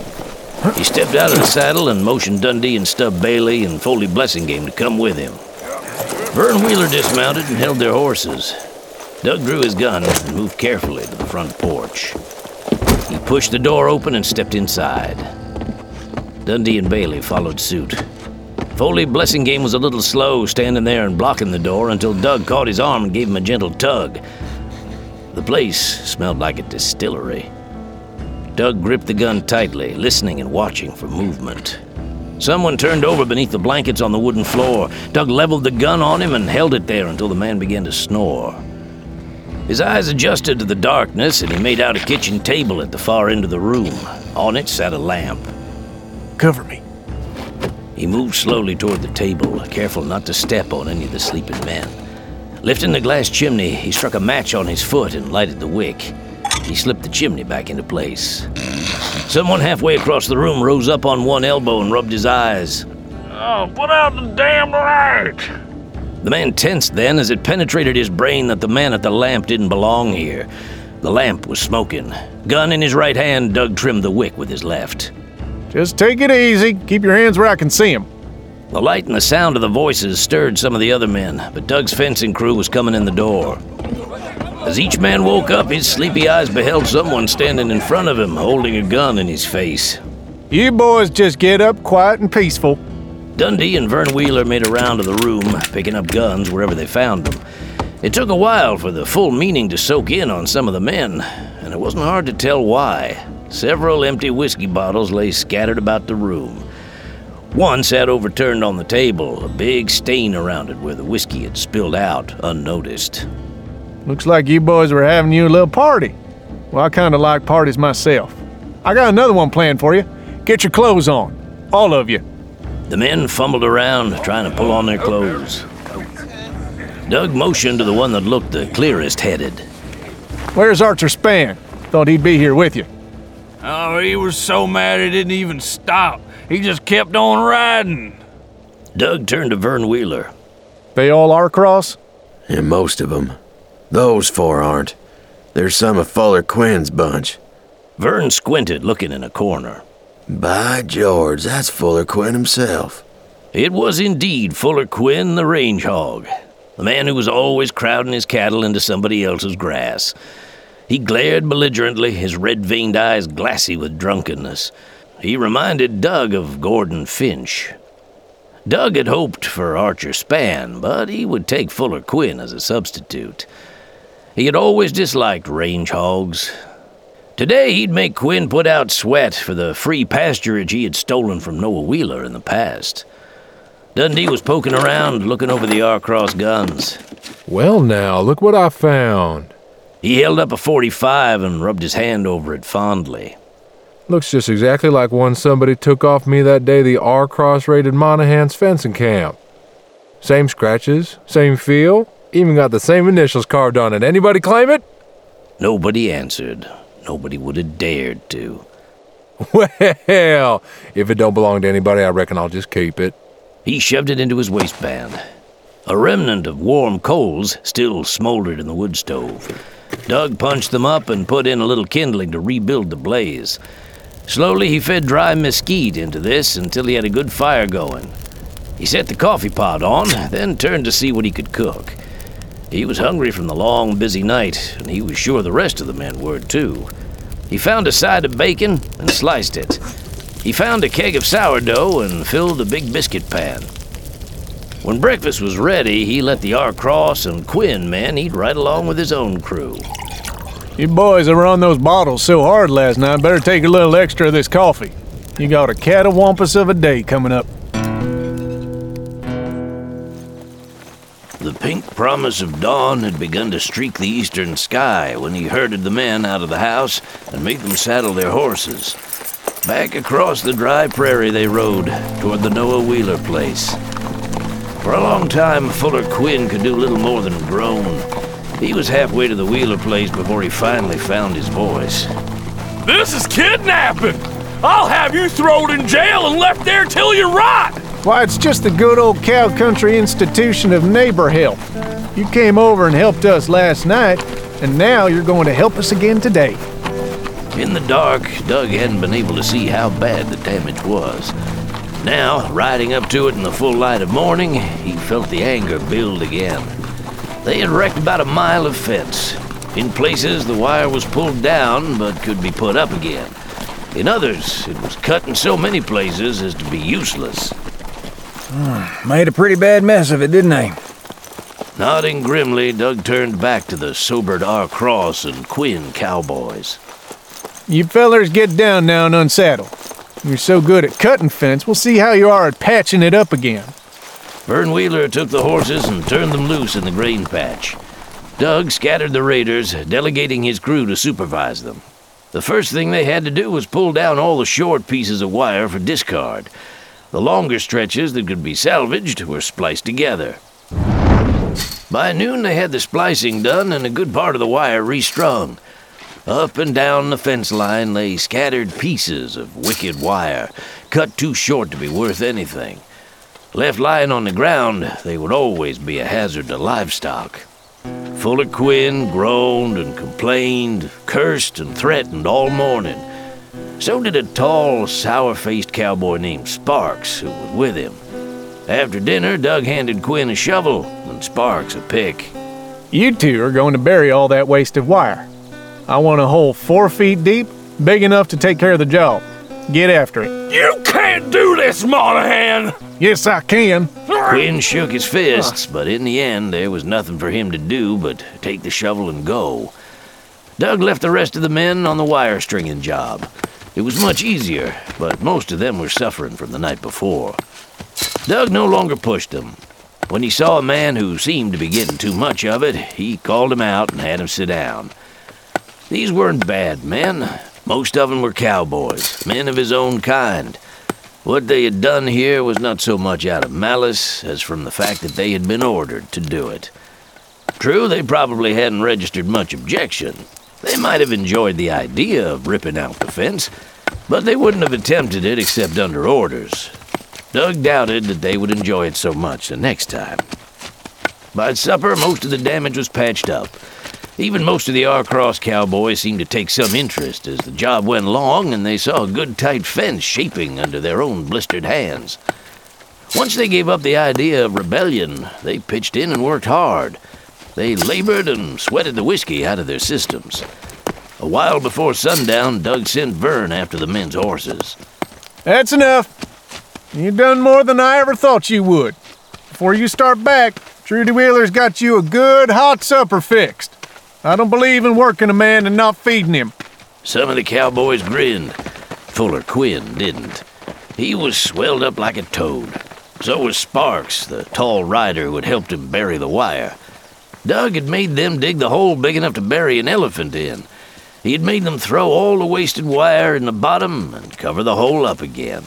He stepped out of the saddle and motioned Dundee and Stub Bailey and Foley Blessingame to come with him. Vern Wheeler dismounted and held their horses. Doug drew his gun and moved carefully to the front porch. He pushed the door open and stepped inside. Dundee and Bailey followed suit. Foley Blessingame was a little slow, standing there and blocking the door until Doug caught his arm and gave him a gentle tug. The place smelled like a distillery. Doug gripped the gun tightly, listening and watching for movement. Someone turned over beneath the blankets on the wooden floor. Doug leveled the gun on him and held it there until the man began to snore. His eyes adjusted to the darkness, and he made out a kitchen table at the far end of the room. On it sat a lamp. Cover me. He moved slowly toward the table, careful not to step on any of the sleeping men. Lifting the glass chimney, he struck a match on his foot and lighted the wick. He slipped the chimney back into place. Someone halfway across the room rose up on one elbow and rubbed his eyes. Oh, put out the damn light! The man tensed then as it penetrated his brain that the man at the lamp didn't belong here. The lamp was smoking. Gun in his right hand, Doug trimmed the wick with his left. Just take it easy. Keep your hands where I can see them. The light and the sound of the voices stirred some of the other men, but Doug's fencing crew was coming in the door. As each man woke up, his sleepy eyes beheld someone standing in front of him, holding a gun in his face. You boys just get up quiet and peaceful. Dundee and Vern Wheeler made a round of the room, picking up guns wherever they found them. It took a while for the full meaning to soak in on some of the men, and it wasn't hard to tell why. Several empty whiskey bottles lay scattered about the room. One sat overturned on the table, a big stain around it where the whiskey had spilled out unnoticed. Looks like you boys were having you a little party. Well, I kind of like parties myself. I got another one planned for you. Get your clothes on. All of you. The men fumbled around, trying to pull on their clothes. Doug motioned to the one that looked the clearest headed. Where's Archer Spann? Thought he'd be here with you. Oh, he was so mad he didn't even stop. He just kept on riding. Doug turned to Vern Wheeler. They all are cross? Yeah, most of them. Those four aren't. There's some of Fuller Quinn's bunch. Vern squinted, looking in a corner. By George, that's Fuller Quinn himself. It was indeed Fuller Quinn, the range hog. The man who was always crowding his cattle into somebody else's grass. He glared belligerently, his red-veined eyes glassy with drunkenness. He reminded Doug of Gordon Finch. Doug had hoped for Archer Spann, but he would take Fuller Quinn as a substitute. He had always disliked range hogs. Today he'd make Quinn put out sweat for the free pasturage he had stolen from Noah Wheeler in the past. Dundee was poking around, looking over the R-Cross guns. Well now, look what I found. He held up a .45 and rubbed his hand over it fondly. Looks just exactly like one somebody took off me that day the R-Cross raided Monahan's fencing camp. Same scratches, same feel, even got the same initials carved on it. Anybody claim it? Nobody answered. Nobody would have dared to. Well, if it don't belong to anybody, I reckon I'll just keep it. He shoved it into his waistband. A remnant of warm coals still smoldered in the wood stove. Doug punched them up and put in a little kindling to rebuild the blaze. Slowly he fed dry mesquite into this until he had a good fire going. He set the coffee pot on, then turned to see what he could cook. He was hungry from the long, busy night, and he was sure the rest of the men were too. He found a side of bacon and sliced it. He found a keg of sourdough and filled a big biscuit pan. When breakfast was ready, he let the R-Cross and Quinn men eat right along with his own crew. You boys that were on those bottles so hard last night better take a little extra of this coffee. You got a catawampus of a day coming up. The pink promise of dawn had begun to streak the eastern sky when he herded the men out of the house and made them saddle their horses. Back across the dry prairie they rode, toward the Noah Wheeler place. For a long time, Fuller Quinn could do little more than groan. He was halfway to the Wheeler place before he finally found his voice. This is kidnapping! I'll have you thrown in jail and left there till you rot! Why, it's just the good old cow country institution of neighbor help. You came over and helped us last night, and now you're going to help us again today. In the dark, Doug hadn't been able to see how bad the damage was. Now, riding up to it in the full light of morning, he felt the anger build again. They had wrecked about a mile of fence. In places, the wire was pulled down, but could be put up again. In others, it was cut in so many places as to be useless. Made a pretty bad mess of it, didn't they? Nodding grimly, Doug turned back to the sobered R-Cross and Quinn cowboys. You fellers get down now and unsaddle. You're so good at cutting fence, we'll see how you are at patching it up again. Vern Wheeler took the horses and turned them loose in the grain patch. Doug scattered the raiders, delegating his crew to supervise them. The first thing they had to do was pull down all the short pieces of wire for discard. The longer stretches that could be salvaged were spliced together. By noon they had the splicing done and a good part of the wire restrung. Up and down the fence line lay scattered pieces of wicked wire, cut too short to be worth anything. Left lying on the ground, they would always be a hazard to livestock. Fuller Quinn groaned and complained, cursed and threatened all morning. So did a tall, sour-faced cowboy named Sparks, who was with him. After dinner, Doug handed Quinn a shovel and Sparks a pick. You two are going to bury all that wasted wire. I want a hole 4 feet deep, big enough to take care of the job. Get after it. You can't do this, Monahan! Yes, I can. Quinn shook his fists, but in the end, there was nothing for him to do but take the shovel and go. Doug left the rest of the men on the wire stringing job. It was much easier, but most of them were suffering from the night before. Doug no longer pushed them. When he saw a man who seemed to be getting too much of it, he called him out and had him sit down. These weren't bad men. Most of them were cowboys, men of his own kind. What they had done here was not so much out of malice as from the fact that they had been ordered to do it. True, they probably hadn't registered much objection. They might have enjoyed the idea of ripping out the fence, but they wouldn't have attempted it except under orders. Doug doubted that they would enjoy it so much the next time. By supper, most of the damage was patched up. Even most of the R-Cross cowboys seemed to take some interest as the job went along and they saw a good tight fence shaping under their own blistered hands. Once they gave up the idea of rebellion, they pitched in and worked hard. They labored and sweated the whiskey out of their systems. A while before sundown, Doug sent Vern after the men's horses. That's enough. You've done more than I ever thought you would. Before you start back, Trudy Wheeler's got you a good hot supper fixed. I don't believe in working a man and not feeding him. Some of the cowboys grinned. Fuller Quinn didn't. He was swelled up like a toad. So was Sparks, the tall rider who had helped him bury the wire. Doug had made them dig the hole big enough to bury an elephant in. He had made them throw all the wasted wire in the bottom and cover the hole up again.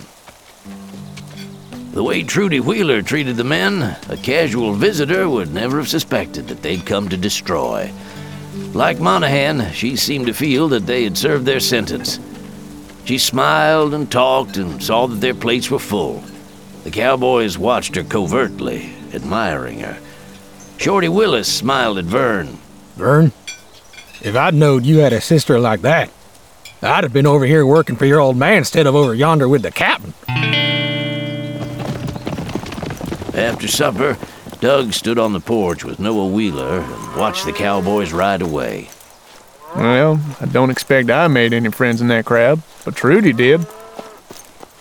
The way Trudy Wheeler treated the men, a casual visitor would never have suspected that they'd come to destroy. Like Monahan, she seemed to feel that they had served their sentence. She smiled and talked and saw that their plates were full. The cowboys watched her covertly, admiring her. Shorty Willis smiled at Vern. Vern, if I'd knowed you had a sister like that, I'd have been over here working for your old man instead of over yonder with the captain. After supper, Doug stood on the porch with Noah Wheeler and watched the cowboys ride away. Well, I don't expect I made any friends in that crowd, but Trudy did.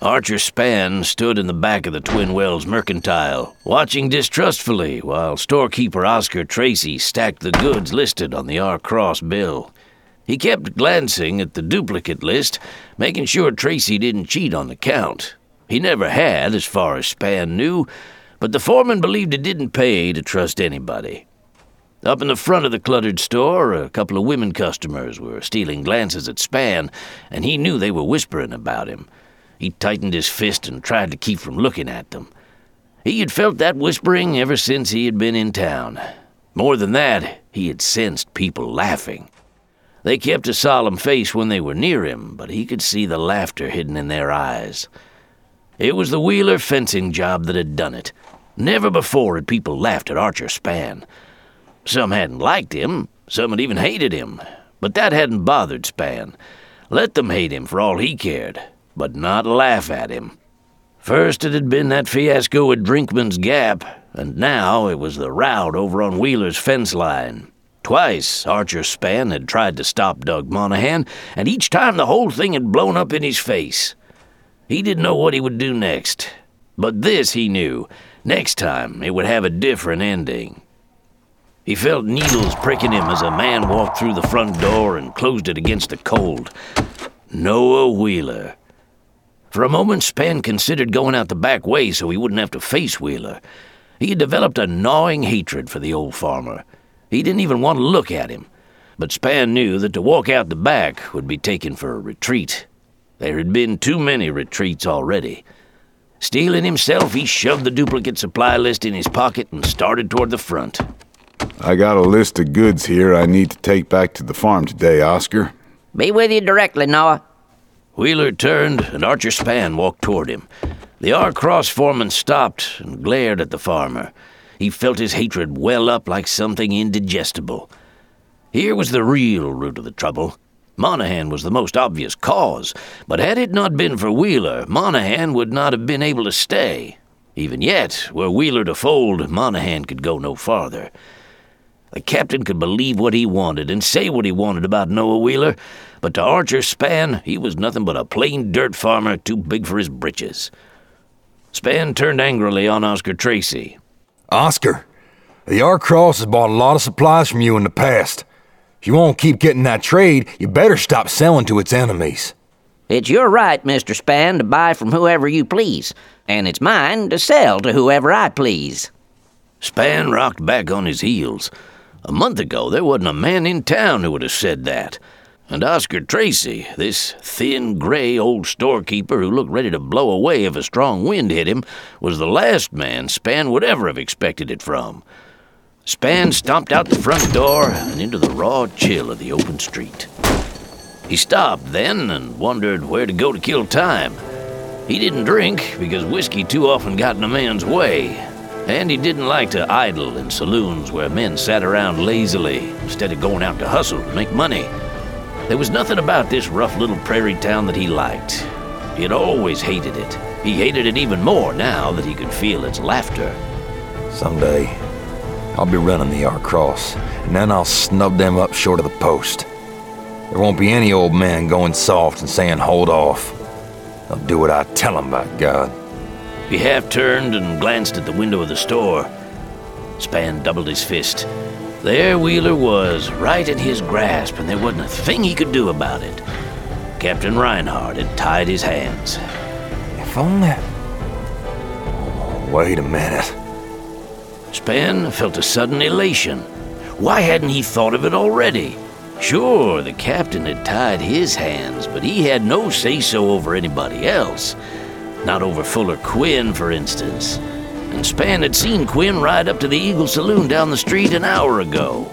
Archer Spann stood in the back of the Twin Wells Mercantile, watching distrustfully while storekeeper Oscar Tracy stacked the goods listed on the R-Cross bill. He kept glancing at the duplicate list, making sure Tracy didn't cheat on the count. He never had, as far as Spann knew, but the foreman believed it didn't pay to trust anybody. Up in the front of the cluttered store, a couple of women customers were stealing glances at Spann, and he knew they were whispering about him. He tightened his fist and tried to keep from looking at them. He had felt that whispering ever since he had been in town. More than that, he had sensed people laughing. They kept a solemn face when they were near him, but he could see the laughter hidden in their eyes. It was the Wheeler fencing job that had done it. Never before had people laughed at Archer Spann. Some hadn't liked him, some had even hated him, but that hadn't bothered Spann. Let them hate him for all he cared, but not laugh at him. First it had been that fiasco at Drinkman's Gap, and now it was the rout over on Wheeler's fence line. Twice Archer Spann had tried to stop Doug Monahan, and each time the whole thing had blown up in his face. He didn't know what he would do next, but this he knew. Next time it would have a different ending. He felt needles pricking him as a man walked through the front door and closed it against the cold. Noah Wheeler. For a moment, Spann considered going out the back way so he wouldn't have to face Wheeler. He had developed a gnawing hatred for the old farmer. He didn't even want to look at him. But Spann knew that to walk out the back would be taken for a retreat. There had been too many retreats already. Steeling himself, he shoved the duplicate supply list in his pocket and started toward the front. I got a list of goods here I need to take back to the farm today, Oscar. Be with you directly, Noah. Wheeler turned, and Archer Spann walked toward him. The R-Cross foreman stopped and glared at the farmer. He felt his hatred well up like something indigestible. Here was the real root of the trouble. Monahan was the most obvious cause, but had it not been for Wheeler, Monahan would not have been able to stay. Even yet, were Wheeler to fold, Monahan could go no farther. The captain could believe what he wanted and say what he wanted about Noah Wheeler, but to Archer Spann, he was nothing but a plain dirt farmer too big for his britches. Spann turned angrily on Oscar Tracy. Oscar, the R-Cross has bought a lot of supplies from you in the past. If you won't keep getting that trade, you better stop selling to its enemies. It's your right, Mr. Spann, to buy from whoever you please, and it's mine to sell to whoever I please. Spann rocked back on his heels. A month ago, there wasn't a man in town who would have said that. And Oscar Tracy, this thin, gray old storekeeper who looked ready to blow away if a strong wind hit him, was the last man Spann would ever have expected it from. Spann stomped out the front door and into the raw chill of the open street. He stopped then and wondered where to go to kill time. He didn't drink because whiskey too often got in a man's way. And he didn't like to idle in saloons where men sat around lazily instead of going out to hustle to make money. There was nothing about this rough little prairie town that he liked. He had always hated it. He hated it even more now that he could feel its laughter. Someday, I'll be running the R-Cross, and then I'll snub them up short of the post. There won't be any old man going soft and saying, hold off. They'll do what I tell them, by God. He half-turned and glanced at the window of the store. Spann doubled his fist. There Wheeler was, right in his grasp, and there wasn't a thing he could do about it. Captain Reinhardt had tied his hands. If only... Oh, wait a minute. Spann felt a sudden elation. Why hadn't he thought of it already? Sure, the captain had tied his hands, but he had no say-so over anybody else. Not over Fuller Quinn, for instance. And Spann had seen Quinn ride up to the Eagle Saloon down the street an hour ago.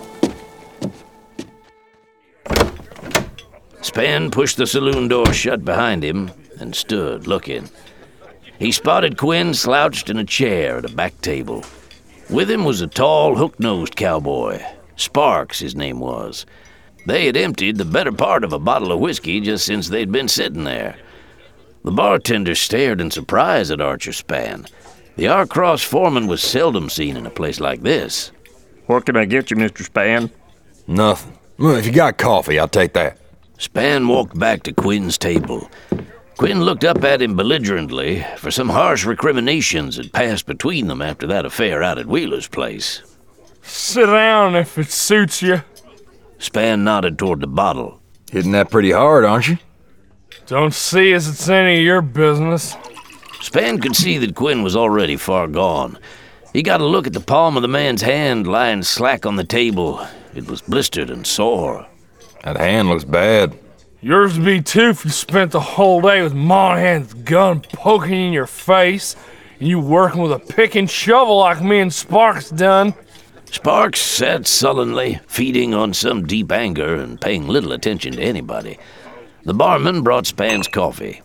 Spann pushed the saloon door shut behind him and stood looking. He spotted Quinn slouched in a chair at a back table. With him was a tall, hook-nosed cowboy. Sparks, his name was. They had emptied the better part of a bottle of whiskey just since they'd been sitting there. The bartender stared in surprise at Archer Spann. The R-Cross foreman was seldom seen in a place like this. What can I get you, Mr. Spann? Nothing. Well, if you got coffee, I'll take that. Spann walked back to Quinn's table. Quinn looked up at him belligerently, for some harsh recriminations had passed between them after that affair out at Wheeler's place. Sit down if it suits you. Span nodded toward the bottle. Hitting that pretty hard, aren't you? Don't see as it's any of your business. Span could see that Quinn was already far gone. He got a look at the palm of the man's hand lying slack on the table. It was blistered and sore. That hand looks bad. Yours would be too if you spent the whole day with Monahan's gun poking in your face, and you working with a pick and shovel like me and Sparks done. Sparks sat sullenly, feeding on some deep anger and paying little attention to anybody. The barman brought Span's coffee.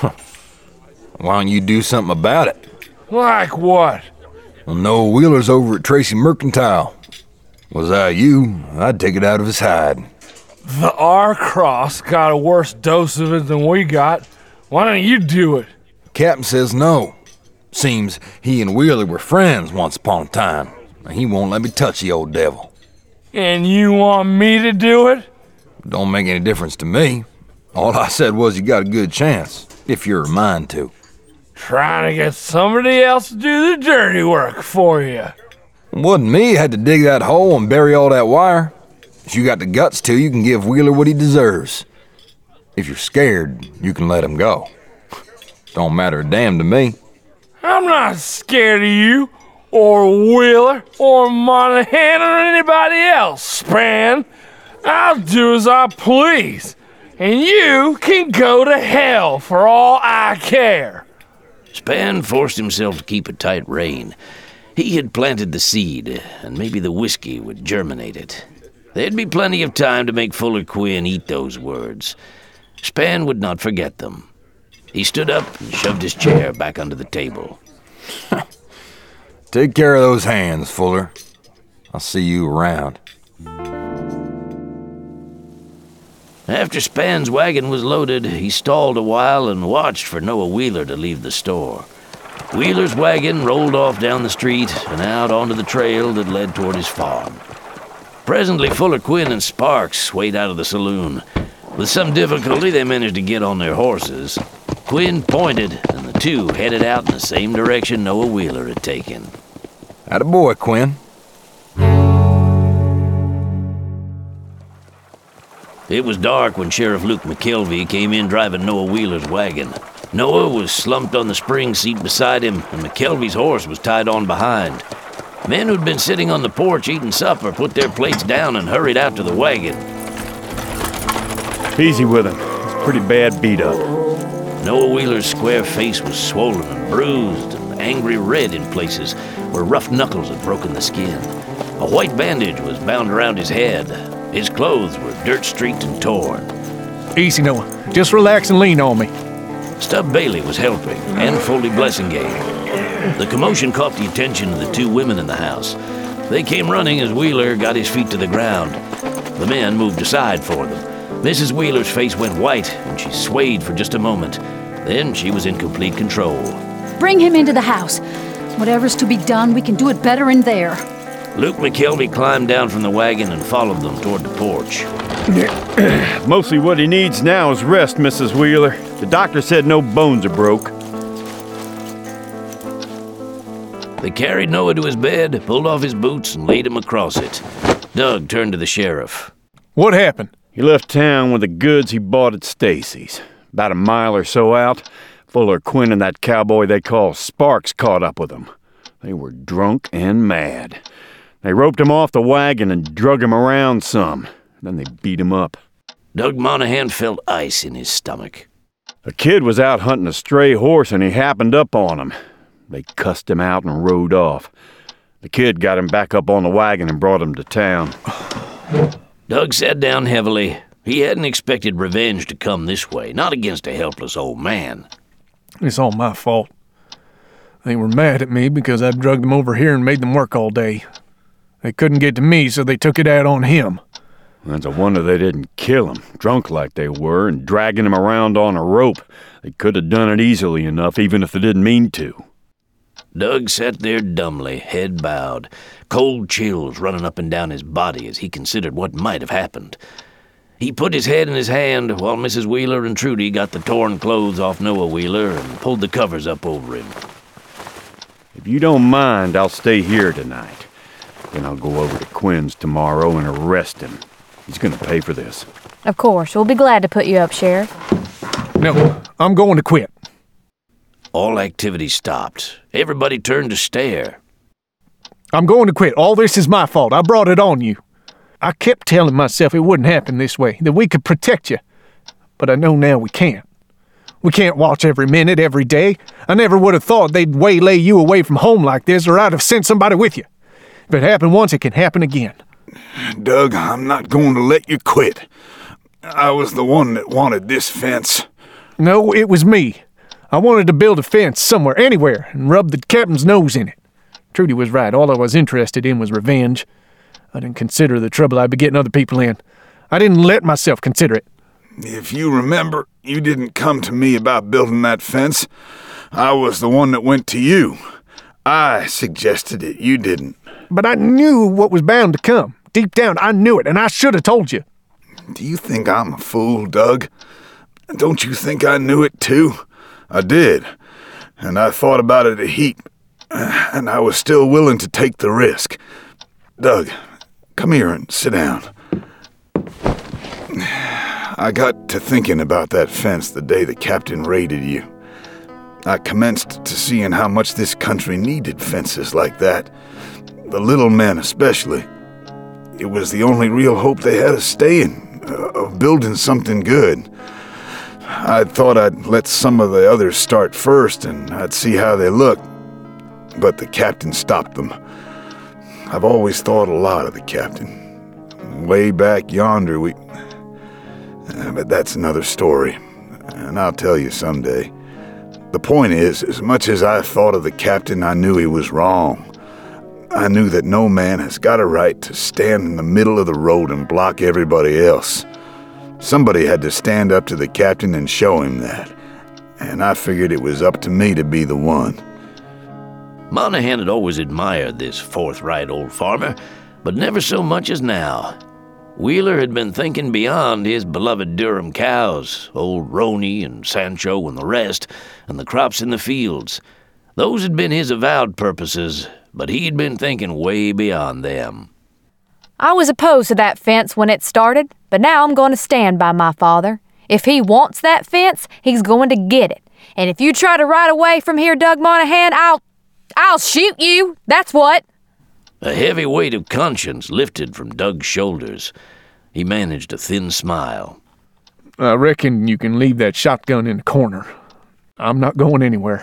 Why don't you do something about it? Like what? Well, Noah Wheeler's over at Tracy Mercantile. Was I you, I'd take it out of his hide. The R-Cross got a worse dose of it than we got. Why don't you do it? Captain says no. Seems he and Wheeler were friends once upon a time. He won't let me touch the old devil. And you want me to do it? Don't make any difference to me. All I said was you got a good chance, if you're a mind to. Trying to get somebody else to do the dirty work for you. It wasn't me who had to dig that hole and bury all that wire. If you got the guts to, you can give Wheeler what he deserves. If you're scared, you can let him go. Don't matter a damn to me. I'm not scared of you, or Wheeler, or Monahan, or anybody else, Span. I'll do as I please, and you can go to hell for all I care. Span forced himself to keep a tight rein. He had planted the seed, and maybe the whiskey would germinate it. There'd be plenty of time to make Fuller Quinn eat those words. Span would not forget them. He stood up and shoved his chair back under the table. Take care of those hands, Fuller. I'll see you around. After Span's wagon was loaded, he stalled a while and watched for Noah Wheeler to leave the store. Wheeler's wagon rolled off down the street and out onto the trail that led toward his farm. Presently, Fuller Quinn and Sparks swayed out of the saloon. With some difficulty, they managed to get on their horses. Quinn pointed, and the two headed out in the same direction Noah Wheeler had taken. Attaboy, Quinn. It was dark when Sheriff Luke McKelvey came in driving Noah Wheeler's wagon. Noah was slumped on the spring seat beside him, and McKelvey's horse was tied on behind. Men who'd been sitting on the porch eating supper put their plates down and hurried out to the wagon. Easy with him. He's pretty bad beat up. Noah Wheeler's square face was swollen and bruised and angry red in places where rough knuckles had broken the skin. A white bandage was bound around his head. His clothes were dirt-streaked and torn. Easy, Noah. Just relax and lean on me. Stub Bailey was helping, and Foley Blessingame. The commotion caught the attention of the two women in the house. They came running as Wheeler got his feet to the ground. The men moved aside for them. Mrs. Wheeler's face went white, and she swayed for just a moment. Then she was in complete control. Bring him into the house. Whatever's to be done, we can do it better in there. Luke McKelvey climbed down from the wagon and followed them toward the porch. Mostly what he needs now is rest, Mrs. Wheeler. The doctor said no bones are broke. They carried Noah to his bed, pulled off his boots, and laid him across it. Doug turned to the sheriff. What happened? He left town with the goods he bought at Stacy's. About a mile or so out, Fuller Quinn and that cowboy they call Sparks caught up with him. They were drunk and mad. They roped him off the wagon and drug him around some. Then they beat him up. Doug Monahan felt ice in his stomach. A kid was out hunting a stray horse and he happened up on him. They cussed him out and rode off. The kid got him back up on the wagon and brought him to town. Doug sat down heavily. He hadn't expected revenge to come this way, not against a helpless old man. It's all my fault. They were mad at me because I drugged them over here and made them work all day. They couldn't get to me, so they took it out on him. That's a wonder they didn't kill him, drunk like they were, and dragging him around on a rope. They could have done it easily enough, even if they didn't mean to. Doug sat there dumbly, head bowed, cold chills running up and down his body as he considered what might have happened. He put his head in his hand while Mrs. Wheeler and Trudy got the torn clothes off Noah Wheeler and pulled the covers up over him. If you don't mind, I'll stay here tonight. Then I'll go over to Quinn's tomorrow and arrest him. He's gonna pay for this. Of course, we'll be glad to put you up, Sheriff. No, I'm going to quit. All activity stopped. Everybody turned to stare. I'm going to quit. All this is my fault. I brought it on you. I kept telling myself it wouldn't happen this way, that we could protect you. But I know now we can't. We can't watch every minute, every day. I never would have thought they'd waylay you away from home like this, or I'd have sent somebody with you. If it happened once, it can happen again. Doug, I'm not going to let you quit. I was the one that wanted this fence. No, it was me. I wanted to build a fence somewhere, anywhere, and rub the captain's nose in it. Trudy was right. All I was interested in was revenge. I didn't consider the trouble I'd be getting other people in. I didn't let myself consider it. If you remember, you didn't come to me about building that fence. I was the one that went to you. I suggested it. You didn't. But I knew what was bound to come. Deep down, I knew it, and I should have told you. Do you think I'm a fool, Doug? Don't you think I knew it, too? I did. And I thought about it a heap. And I was still willing to take the risk. Doug, come here and sit down. I got to thinking about that fence the day the captain raided you. I commenced to seeing how much this country needed fences like that. The little men especially. It was the only real hope they had of staying, of building something good. I thought I'd let some of the others start first and I'd see how they looked. But the captain stopped them. I've always thought a lot of the captain. Way back yonder, but that's another story, and I'll tell you someday. The point is, as much as I thought of the captain, I knew he was wrong. I knew that no man has got a right to stand in the middle of the road and block everybody else. Somebody had to stand up to the captain and show him that, and I figured it was up to me to be the one. Monahan had always admired this forthright old farmer, but never so much as now. Wheeler had been thinking beyond his beloved Durham cows, old Roni and Sancho and the rest, and the crops in the fields. Those had been his avowed purposes, but he'd been thinking way beyond them. I was opposed to that fence when it started, but now I'm going to stand by my father. If he wants that fence, he's going to get it. And if you try to ride away from here, Doug Monahan, I'll shoot you, that's what. A heavy weight of conscience lifted from Doug's shoulders. He managed a thin smile. I reckon you can leave that shotgun in the corner. I'm not going anywhere.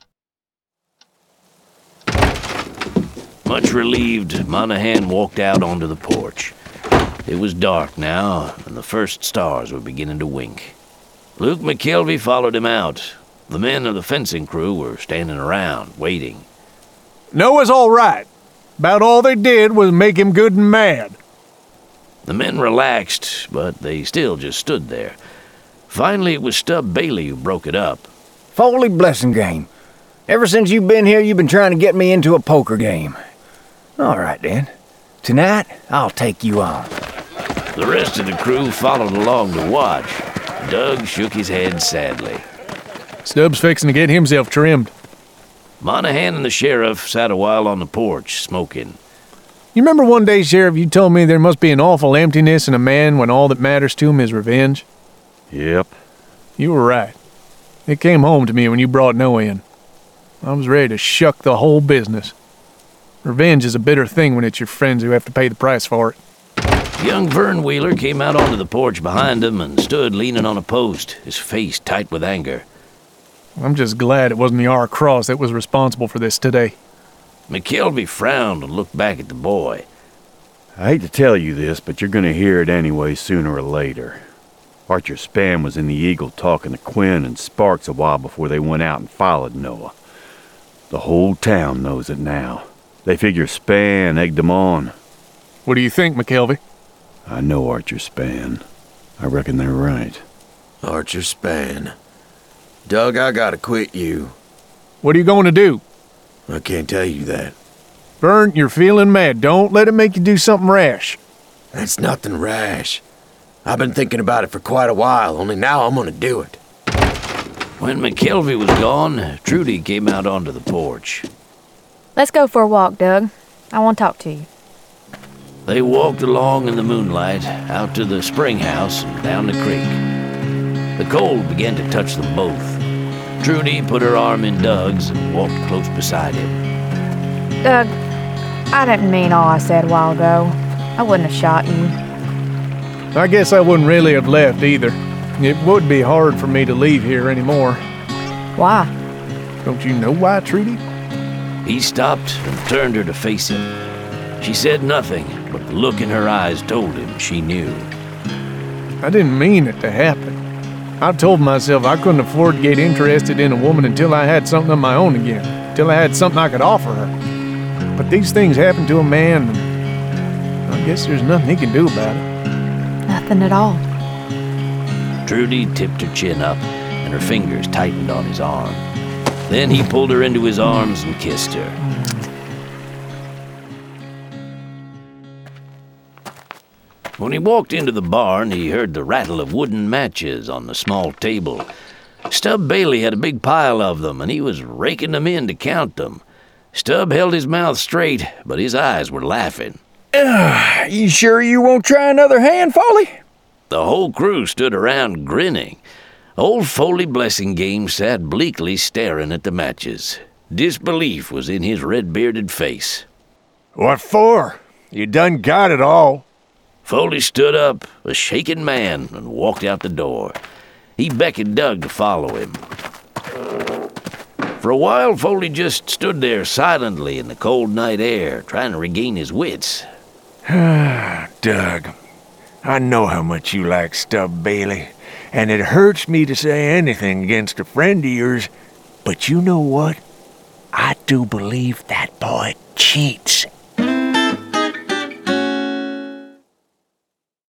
Much relieved, Monahan walked out onto the porch. It was dark now, and the first stars were beginning to wink. Luke McKelvey followed him out. The men of the fencing crew were standing around, waiting. Noah's all right. About all they did was make him good and mad. The men relaxed, but they still just stood there. Finally, it was Stub Bailey who broke it up. Foley blessing game. Ever since you've been here, you've been trying to get me into a poker game. All right, then. Tonight, I'll take you on. The rest of the crew followed along to watch. Doug shook his head sadly. Stub's fixing to get himself trimmed. Monahan and the sheriff sat a while on the porch, smoking. You remember one day, Sheriff, you told me there must be an awful emptiness in a man when all that matters to him is revenge? Yep. You were right. It came home to me when you brought Noah in. I was ready to shuck the whole business. Revenge is a bitter thing when it's your friends who have to pay the price for it. Young Vern Wheeler came out onto the porch behind him and stood leaning on a post, his face tight with anger. I'm just glad it wasn't the R-Cross that was responsible for this today. McKelvey frowned and looked back at the boy. I hate to tell you this, but you're going to hear it anyway sooner or later. Archer Spann was in the Eagle talking to Quinn and Sparks a while before they went out and followed Noah. The whole town knows it now. They figure Spann egged them on. What do you think, McKelvey? I know Archer Spann. I reckon they're right. Archer Spann. Doug, I gotta quit you. What are you going to do? I can't tell you that. Vern, you're feeling mad. Don't let it make you do something rash. That's nothing rash. I've been thinking about it for quite a while, only now I'm gonna do it. When McKelvey was gone, Trudy came out onto the porch. Let's go for a walk, Doug. I want to talk to you. They walked along in the moonlight, out to the spring house and down the creek. The cold began to touch them both. Trudy put her arm in Doug's and walked close beside him. Doug, I didn't mean all I said a while ago. I wouldn't have shot you. I guess I wouldn't really have left either. It would be hard for me to leave here anymore. Why? Don't you know why, Trudy? He stopped and turned her to face him. She said nothing, but the look in her eyes told him she knew. I didn't mean it to happen. I told myself I couldn't afford to get interested in a woman until I had something of my own again, until I had something I could offer her. But these things happen to a man, and I guess there's nothing he can do about it. Nothing at all. Trudy tipped her chin up, and her fingers tightened on his arm. Then he pulled her into his arms and kissed her. When he walked into the barn, he heard the rattle of wooden matches on the small table. Stub Bailey had a big pile of them, and he was raking them in to count them. Stub held his mouth straight, but his eyes were laughing. You sure you won't try another hand, Foley? The whole crew stood around grinning. Old Foley Blessingame sat bleakly staring at the matches. Disbelief was in his red-bearded face. What for? You done got it all. Foley stood up, a shaken man, and walked out the door. He beckoned Doug to follow him. For a while, Foley just stood there silently in the cold night air, trying to regain his wits. Doug, I know how much you like Stub Bailey, and it hurts me to say anything against a friend of yours, but you know what? I do believe that boy cheats